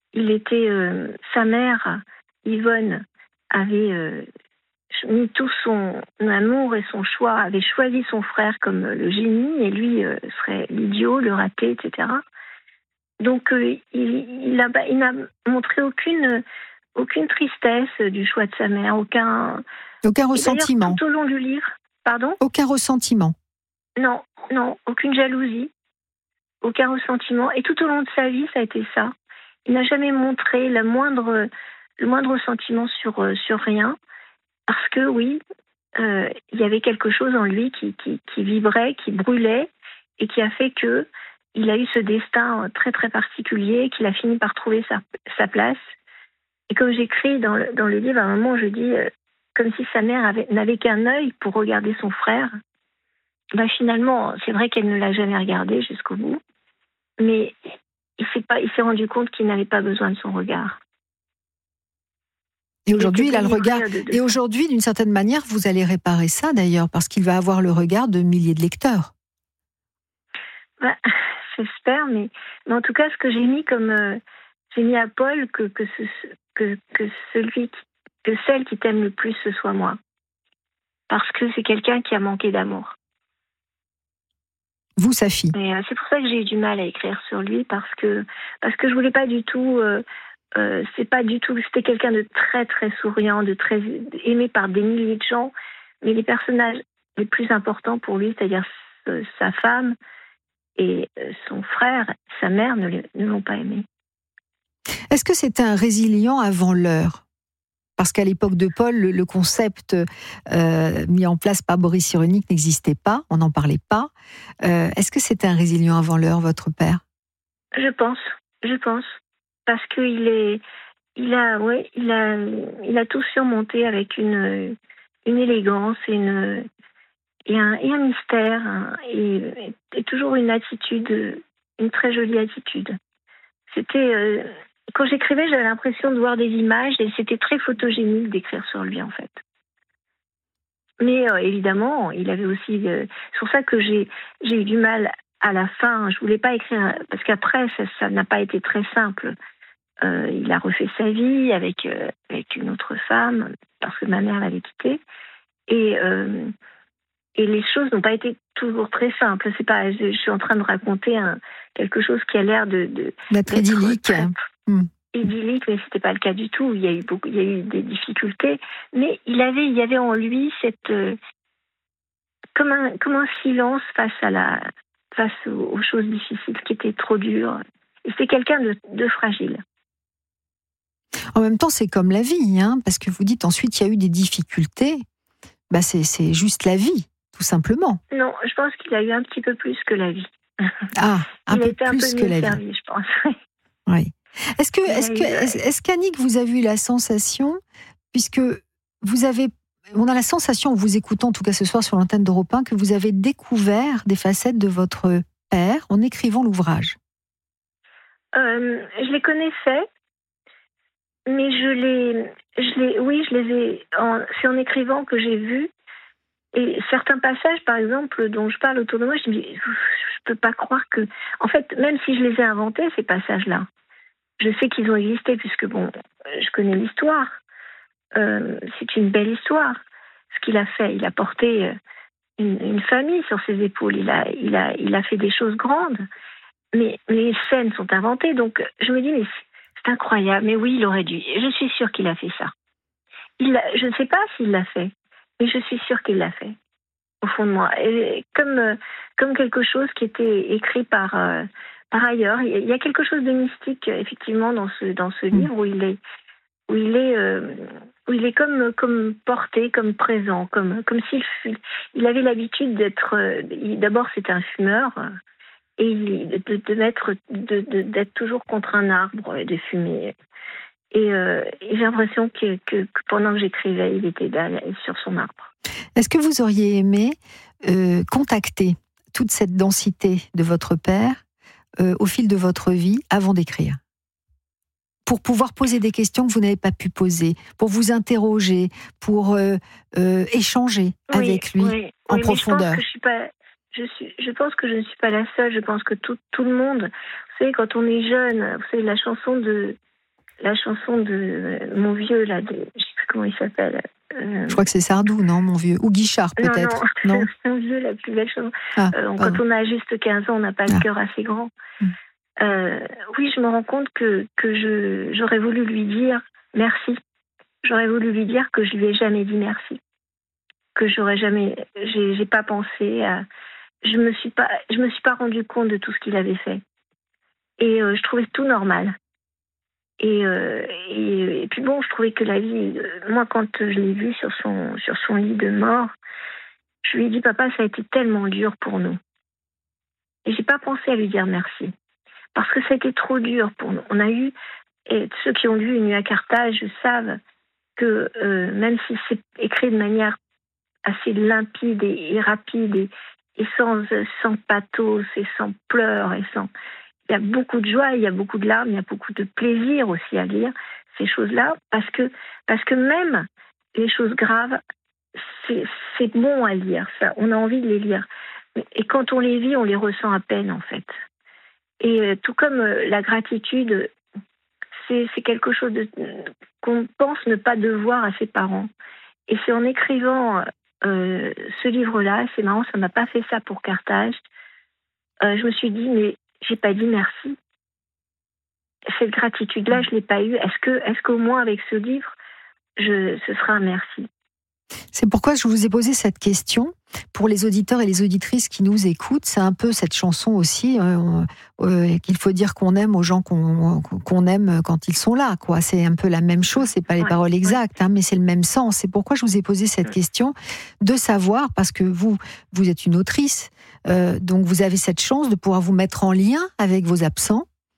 Sa mère, Yvonne, avait mis tout son amour et son choix, avait choisi son frère comme le génie, et lui serait l'idiot, le raté, etc. Donc, il n'a montré aucune tristesse du choix de sa mère, aucun ressentiment. Tout au long du livre, pardon ? Aucun ressentiment. Non, aucune jalousie, aucun ressentiment. Et tout au long de sa vie, ça a été ça. Il n'a jamais montré le moindre sentiment sur rien, parce que oui, il y avait quelque chose en lui qui vibrait, qui brûlait, et qui a fait que il a eu ce destin très très particulier, qu'il a fini par trouver sa place. Et comme j'écris dans le livre, à un moment je dis comme si sa mère n'avait qu'un œil pour regarder son frère. Finalement, c'est vrai qu'elle ne l'a jamais regardé jusqu'au bout, mais il s'est rendu compte qu'il n'avait pas besoin de son regard. Et aujourd'hui, il a le regard. Et aujourd'hui, d'une certaine manière, vous allez réparer ça d'ailleurs, parce qu'il va avoir le regard de milliers de lecteurs. J'espère, mais en tout cas, ce que j'ai mis j'ai mis à Paul que celle qui t'aime le plus, ce soit moi. Parce que c'est quelqu'un qui a manqué d'amour. Vous, sa fille. Et c'est pour ça que j'ai eu du mal à écrire sur lui, parce que je voulais pas du tout. C'était quelqu'un de très très souriant, de très aimé par des milliers de gens, mais les personnages les plus importants pour lui, c'est-à-dire sa femme et son frère, sa mère, ne l'ont pas aimé. Est-ce que c'était un résilient avant l'heure ? Parce qu'à l'époque de Paul, le concept mis en place par Boris Cyrulnik n'existait pas, on n'en parlait pas. Est-ce que c'était un résilient avant l'heure, votre père ? Je pense. je pense, parce que il a tout surmonté avec une élégance et un mystère et toujours une attitude, une très jolie attitude. C'était quand j'écrivais, j'avais l'impression de voir des images et c'était très photogénique d'écrire sur lui en fait. Mais évidemment, il avait aussi. C'est pour ça que j'ai eu du mal à la fin. Je voulais pas écrire parce qu'après ça n'a pas été très simple. Il a refait sa vie avec une autre femme parce que ma mère l'avait quitté et les choses n'ont pas été toujours très simples. C'est pas. Je suis en train de raconter quelque chose qui a l'air d'être idyllique. Idyllique, mais c'était pas le cas du tout. Il y a eu des difficultés, mais il y avait en lui cette comme un silence face aux choses difficiles qui étaient trop dures. Et c'était quelqu'un de fragile. En même temps, c'est comme la vie, parce que vous dites ensuite il y a eu des difficultés. Bah c'est juste la vie, tout simplement. Non, je pense qu'il a eu un petit peu plus que la vie. Ah, un peu plus que la vie. Je pense. Oui. Est-ce qu'Annick, vous avez eu la sensation, puisque on a la senssion, en vous écoutant en tout cas ce soir sur l'antenne d'Europe 1, que vous avez découvert des facettes de votre père en écrivant l'ouvrage? Je les connaissais, mais c'est en écrivant que j'ai vu. Et certains passages, par exemple, dont je parle autour de moi, je me dis, je peux pas croire que... En fait, même si je les ai inventés, ces passages-là, je sais qu'ils ont existé, puisque, je connais l'histoire. C'est une belle histoire, ce qu'il a fait. Il a porté une famille sur ses épaules. Il a fait des choses grandes. Mais les scènes sont inventées. Donc, je me dis, mais c'est incroyable. Mais oui, il aurait dû. Je suis sûre qu'il a fait ça. Je ne sais pas s'il l'a fait, mais je suis sûre qu'il l'a fait, au fond de moi. Et comme quelque chose qui était écrit par ailleurs. Il y a quelque chose de mystique, effectivement, dans ce livre où il est comme porté, comme présent, comme s'il avait l'habitude d'être. D'abord, c'est un fumeur et d'être toujours contre un arbre et de fumer. Et j'ai l'impression que pendant que j'écrivais, il était derrière, sur son arbre. Est-ce que vous auriez aimé contacter toute cette densité de votre père au fil de votre vie avant d'écrire, pour pouvoir poser des questions que vous n'avez pas pu poser, pour vous interroger, pour échanger avec lui en profondeur? Je pense que je ne suis pas la seule. Je pense que tout le monde, vous savez, quand on est jeune, vous savez, la chanson de mon vieux, là, je ne sais plus comment il s'appelle. Je crois que c'est Sardou, non, mon vieux? Ou Guichard, peut-être? Non. Mon vieux, la plus belle chanson. Quand on a juste 15 ans, on n'a pas le cœur assez grand. Oui, je me rends compte que j'aurais voulu lui dire merci. J'aurais voulu lui dire que je lui ai jamais dit merci. Que j'ai pas pensé à... Je me suis pas rendu compte de tout ce qu'il avait fait. Et je trouvais tout normal. Et puis je trouvais que la vie... Moi, quand je l'ai vu sur son lit de mort, je lui ai dit, papa, ça a été tellement dur pour nous. Et j'ai pas pensé à lui dire merci. Parce que ça a été trop dur pour nous. On a eu... Et ceux qui ont vu Une nuit à Carthage savent que même si c'est écrit de manière assez limpide et rapide et sans pathos et sans pleurs et sans... Il y a beaucoup de joie, il y a beaucoup de larmes, il y a beaucoup de plaisir aussi à lire ces choses-là, parce que même les choses graves, c'est bon à lire, ça. On a envie de les lire. Et quand on les vit, on les ressent à peine, en fait. Et tout comme la gratitude, c'est quelque chose qu'on pense ne pas devoir à ses parents. Et c'est en écrivant ce livre-là, c'est marrant, ça m'a pas fait ça pour Carthage. Je me suis dit, mais j'ai pas dit merci. Cette gratitude-là, je l'ai pas eue. Est-ce qu'au moins avec ce livre, ce sera un merci? C'est pourquoi je vous ai posé cette question. Pour les auditeurs et les auditrices qui nous écoutent, c'est un peu cette chanson aussi qu'il faut dire qu'on aime aux gens qu'on aime quand ils sont là, quoi. C'est un peu la même chose, c'est pas les paroles exactes, mais c'est le même sens. C'est pourquoi je vous ai posé cette question, de savoir, parce que vous êtes une autrice, donc vous avez cette chance de pouvoir vous mettre en lien avec vos absents,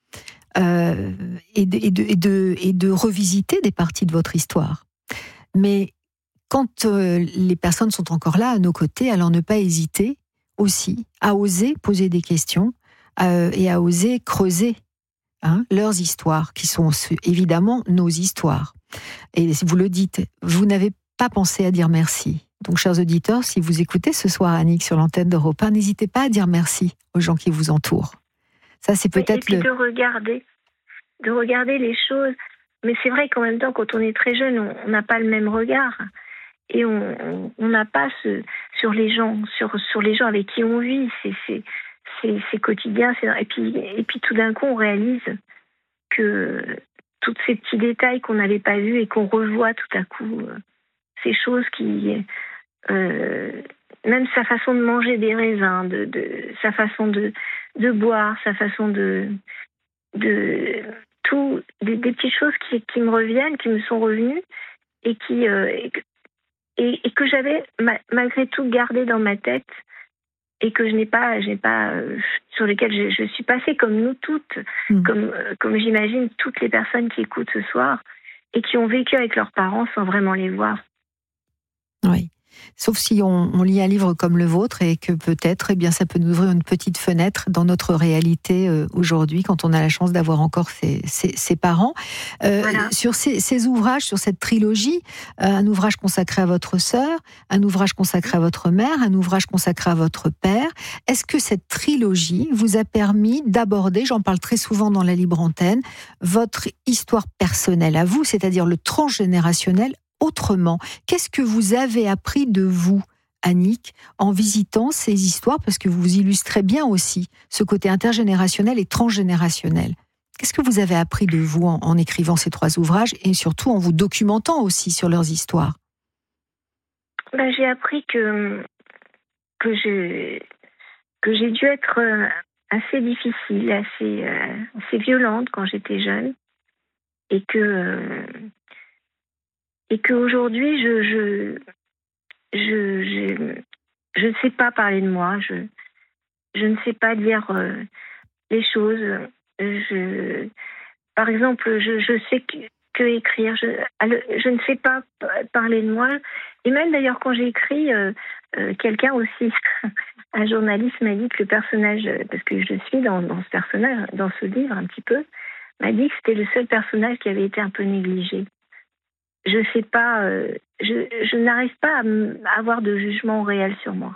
et de revisiter des parties de votre histoire. Mais quand les personnes sont encore là à nos côtés, alors ne pas hésiter aussi à oser poser des questions et à oser creuser leurs histoires, qui sont évidemment nos histoires. Et si vous le dites, vous n'avez pas pensé à dire merci. Donc, chers auditeurs, si vous écoutez ce soir Annick sur l'antenne d'Europe 1, n'hésitez pas à dire merci aux gens qui vous entourent. Ça, c'est peut-être de regarder les choses. Mais c'est vrai qu'en même temps, quand on est très jeune, on n'a pas le même regard. Et on n'a pas sur les gens, sur les gens avec qui on vit. C'est quotidien. Et puis tout d'un coup, on réalise que tous ces petits détails qu'on n'avait pas vus et qu'on revoit tout à coup, ces choses qui... même sa façon de manger des raisins, sa façon de boire, sa façon des petites choses qui me reviennent, qui me sont revenues et que j'avais malgré tout gardé dans ma tête et que je n'ai pas sur lesquelles je suis passée comme nous toutes, comme j'imagine toutes les personnes qui écoutent ce soir et qui ont vécu avec leurs parents sans vraiment les voir. Oui. Sauf si on lit un livre comme le vôtre et que peut-être, ça peut nous ouvrir une petite fenêtre dans notre réalité aujourd'hui, quand on a la chance d'avoir encore ses parents. Voilà. Sur ces ouvrages, sur cette trilogie, un ouvrage consacré à votre sœur, un ouvrage consacré à votre mère, un ouvrage consacré à votre père. Est-ce que cette trilogie vous a permis d'aborder, j'en parle très souvent dans la libre antenne, votre histoire personnelle à vous, c'est-à-dire le transgénérationnel, autrement? Qu'est-ce que vous avez appris de vous, Annick, en visitant ces histoires, parce que vous illustrez bien aussi ce côté intergénérationnel et transgénérationnel? Qu'est-ce que vous avez appris de vous en écrivant ces 3 ouvrages et surtout en vous documentant aussi sur leurs histoires? J'ai appris que j'ai dû être assez difficile, assez violente quand j'étais jeune, et qu'aujourd'hui, je ne sais pas parler de moi, je ne sais pas dire les choses. Par exemple, je sais que écrire, je ne sais pas parler de moi. Et même d'ailleurs, quand j'ai écrit, quelqu'un aussi, un journaliste m'a dit que le personnage, parce que je suis dans ce personnage, dans ce livre un petit peu, m'a dit que c'était le seul personnage qui avait été un peu négligé. Je sais pas, je n'arrive pas à avoir de jugement réel sur moi.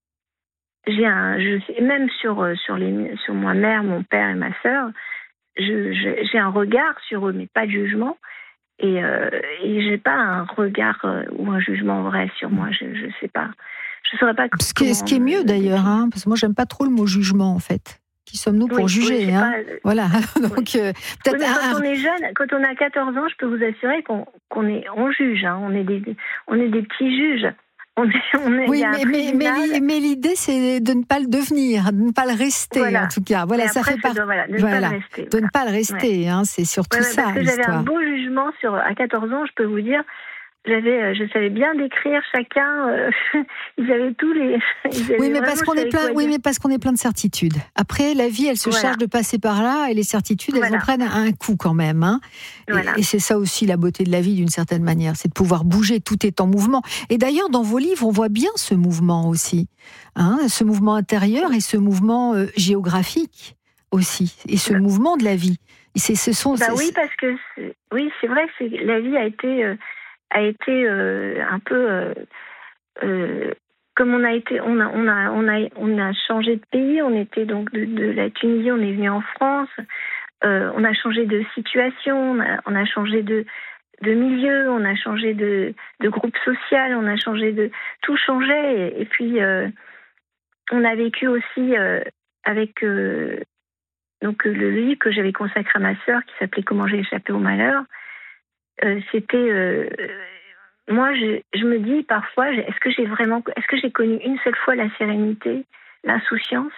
Même sur ma mère, mon père et ma sœur, j'ai un regard sur eux, mais pas de jugement. Et j'ai pas un regard ou un jugement vrai sur moi. Je sais pas. Je saurais pas. Ce qui est mieux d'ailleurs, parce que moi j'aime pas trop le mot jugement en fait. Qui sommes-nous pour juger, Voilà. Donc peut-être quand on est jeune, quand on a 14 ans, je peux vous assurer qu'on juge. On est des petits juges. Oui, mais l'idée c'est de ne pas le devenir, de ne pas le rester en tout cas. Voilà, ça fait partie. De ne pas le rester, c'est surtout ça. Parce que j'avais un beau jugement à 14 ans, je peux vous dire. Je savais bien décrire chacun. Ils avaient tous les. Mais parce qu'on est plein de certitudes. Après, la vie, elle se charge de passer par là, et les certitudes, elles en prennent un coup quand même. Et c'est ça aussi la beauté de la vie, d'une certaine manière, c'est de pouvoir bouger. Tout est en mouvement. Et d'ailleurs, dans vos livres, on voit bien ce mouvement aussi, ce mouvement intérieur et ce mouvement géographique aussi, et ce mouvement de la vie. Oui, parce que c'est vrai que la vie a été un peu comme on a changé de pays. On était donc de la Tunisie, on est venu en France. On a changé de situation, on a changé de milieu, on a changé de groupe social, on a changé de tout changeait. Et puis on a vécu aussi avec donc le livre que j'avais consacré à ma sœur qui s'appelait Comment j'ai échappé au malheur. C'était moi je me dis parfois est-ce que j'ai connu une seule fois la sérénité, l'insouciance?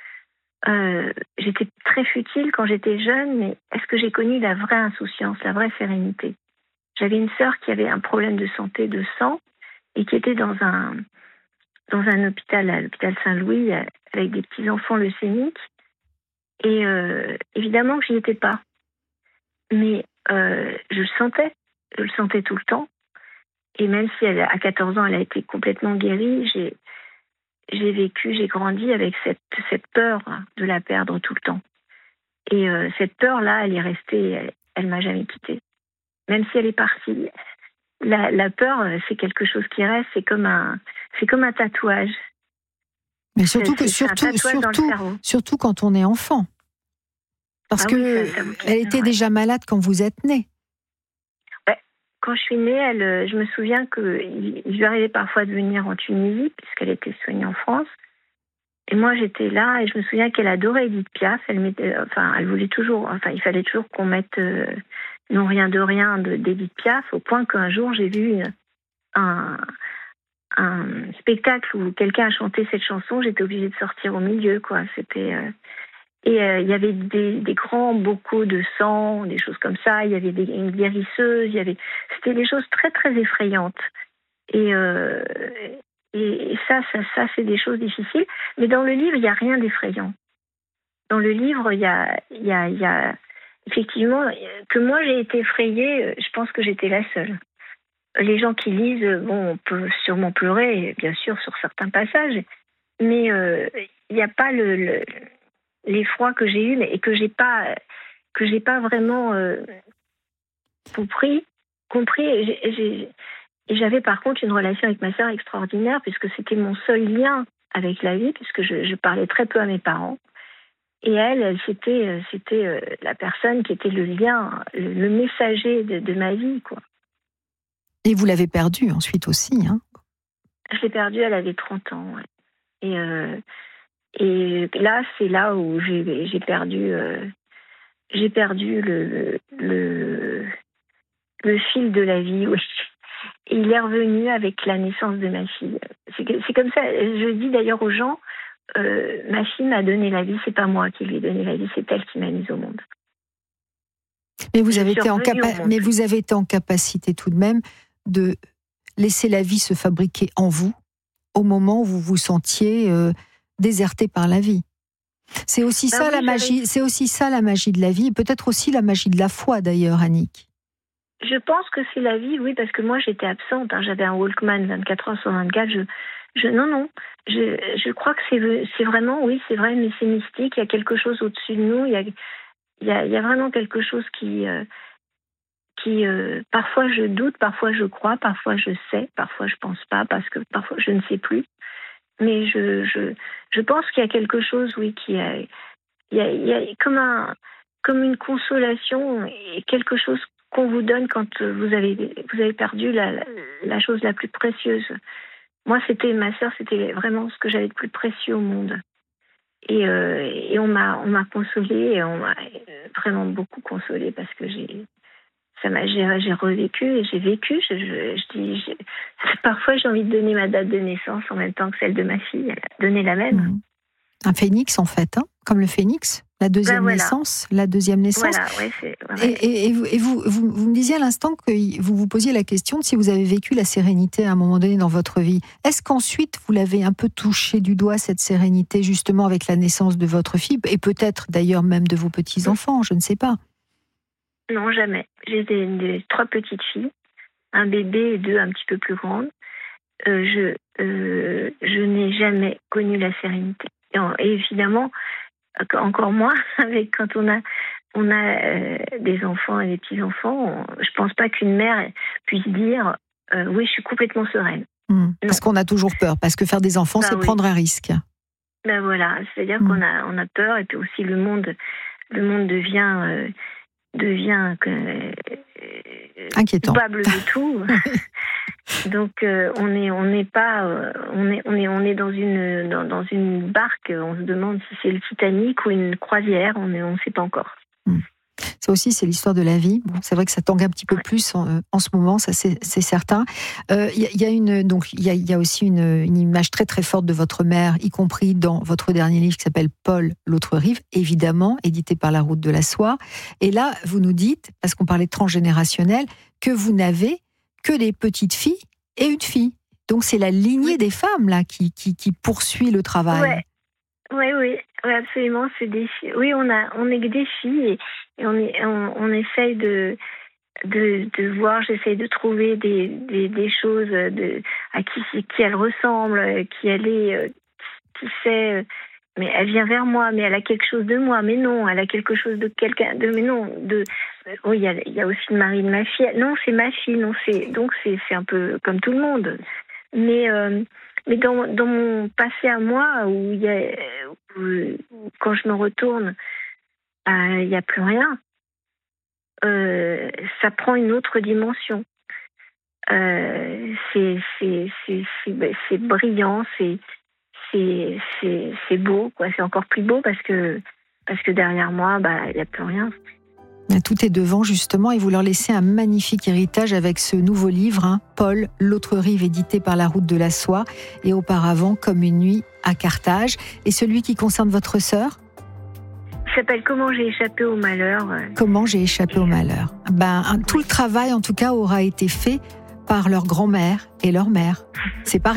J'étais très futile quand j'étais jeune, mais est-ce que j'ai connu la vraie insouciance, la vraie sérénité? J'avais une sœur qui avait un problème de santé de sang et qui était dans un hôpital, à l'hôpital Saint-Louis, avec des petits enfants leucémiques. Et évidemment que je n'y étais pas. Mais je le sentais tout le temps. Et même si à 14 ans, elle a été complètement guérie, j'ai grandi avec cette peur de la perdre tout le temps. Et cette peur-là, elle est restée, elle m'a jamais quittée. Même si elle est partie, la peur, c'est quelque chose qui reste, c'est comme un tatouage. Mais surtout quand on est enfant. Parce qu'elle était déjà malade quand vous êtes née. Ouais. Quand je suis née, je me souviens qu'il lui arrivait parfois de venir en Tunisie, puisqu'elle était soignée en France. Et moi, j'étais là, et je me souviens qu'elle adorait Édith Piaf. Elle voulait toujours, il fallait toujours qu'on mette Non rien de rien d'Édith Piaf, au point qu'un jour, j'ai vu un spectacle où quelqu'un a chanté cette chanson. J'étais obligée de sortir au milieu, quoi. C'était... Et il y avait des grands bocaux de sang, des choses comme ça. Il y avait une guérisseuse. C'était des choses très, très effrayantes. Et ça, c'est des choses difficiles. Mais dans le livre, il n'y a rien d'effrayant. Dans le livre, il y a effectivement, que moi j'ai été effrayée, je pense que j'étais la seule. Les gens qui lisent, on peut sûrement pleurer, bien sûr, sur certains passages, mais il n'y a pas l'effroi que j'ai eu et que j'ai pas vraiment compris. Et j'avais par contre une relation avec ma sœur extraordinaire, puisque c'était mon seul lien avec la vie, puisque je parlais très peu à mes parents. Et elle, c'était la personne qui était le lien, le messager de ma vie, quoi. Et vous l'avez perdue ensuite aussi, hein? Je l'ai perdue, elle avait 30 ans, ouais. Et là, c'est là où j'ai perdu le fil de la vie, oui. Et il est revenu avec la naissance de ma fille. C'est comme ça, je dis d'ailleurs aux gens, ma fille m'a donné la vie, c'est pas moi qui lui ai donné la vie, c'est elle qui m'a mise au monde. Mais vous avez été en capacité tout de même de laisser la vie se fabriquer en vous au moment où vous vous sentiez déserté par la vie. C'est aussi ça la magie. C'est aussi ça la magie de la vie, et peut-être aussi la magie de la foi d'ailleurs, Annick. Je pense que c'est la vie, oui, parce que moi j'étais absente. J'avais un Walkman 24 heures sur 24. Non. Je crois que c'est vraiment, oui, c'est vrai, mais c'est mystique. Il y a quelque chose au-dessus de nous. Il y a vraiment quelque chose qui parfois je doute, parfois je crois, parfois je sais, parfois je pense pas, parce que parfois je ne sais plus. Mais je pense qu'il y a quelque chose, oui, il y a comme une consolation et quelque chose qu'on vous donne quand vous avez perdu la chose la plus précieuse. Moi, ma sœur, c'était vraiment ce que j'avais de plus précieux au monde. Et on m'a consolée, et on m'a vraiment beaucoup consolée, parce que j'ai revécu et j'ai vécu. Parfois, j'ai envie de donner ma date de naissance en même temps que celle de ma fille. Donner la même. Un phénix, en fait, hein, comme le phénix. La deuxième naissance. Voilà, ouais, Et vous me disiez à l'instant que vous vous posiez la question de si vous avez vécu la sérénité à un moment donné dans votre vie. Est-ce qu'ensuite vous l'avez un peu touché du doigt, cette sérénité, justement avec la naissance de votre fille, et peut-être d'ailleurs même de vos petits-enfants, je ne sais pas? Non, jamais. J'ai 3 petites filles, un bébé et 2 un petit peu plus grandes. Je n'ai jamais connu la sérénité. Et évidemment, encore moins quand on a des enfants et des petits-enfants. Je pense pas qu'une mère puisse dire oui, je suis complètement sereine. Parce qu'on a toujours peur, parce que faire des enfants, c'est prendre un risque. Ben voilà, c'est-à-dire qu'on a peur, et puis aussi le monde devient inquiétant, coupable de tout. Donc on est dans une barque. On se demande si c'est le Titanic ou une croisière. On ne sait pas encore. Ça aussi, c'est l'histoire de la vie. Bon, c'est vrai que ça tangue un petit peu plus en ce moment, ça c'est certain. Il y a aussi une image très très forte de votre mère, y compris dans votre dernier livre qui s'appelle Paul, l'autre rive, évidemment, édité par La Route de la Soie. Et là, vous nous dites, parce qu'on parlait de transgénérationnel, que vous n'avez que des petites filles et une fille. Donc c'est la lignée des femmes là qui poursuit le travail. Oui. Oui, absolument, c'est des filles. Oui, on est que des filles et on essaye de voir, j'essaye de trouver des choses à qui elle ressemble, qui elle est, qui sait. Mais elle vient vers moi, mais elle a quelque chose de moi. Mais non, elle a quelque chose de quelqu'un. Mais non, oui, il y a aussi le mari de ma fille. Non, c'est ma fille. Non, c'est un peu comme tout le monde. Mais dans mon passé à moi, où quand je me retourne, il n'y a plus rien. Ça prend une autre dimension. C'est brillant, c'est beau, quoi. C'est encore plus beau parce que derrière moi, il n'y a plus rien. Tout est devant, justement, et vous leur laissez un magnifique héritage avec ce nouveau livre, Paul, l'autre rive, édité par La Route de la Soie, et auparavant Comme une nuit à Carthage. Et celui qui concerne votre sœur ? Il s'appelle Comment j'ai échappé au malheur. Comment j'ai échappé au malheur. Tout le travail, en tout cas, aura été fait par leur grand-mère et leur mère. C'est pareil.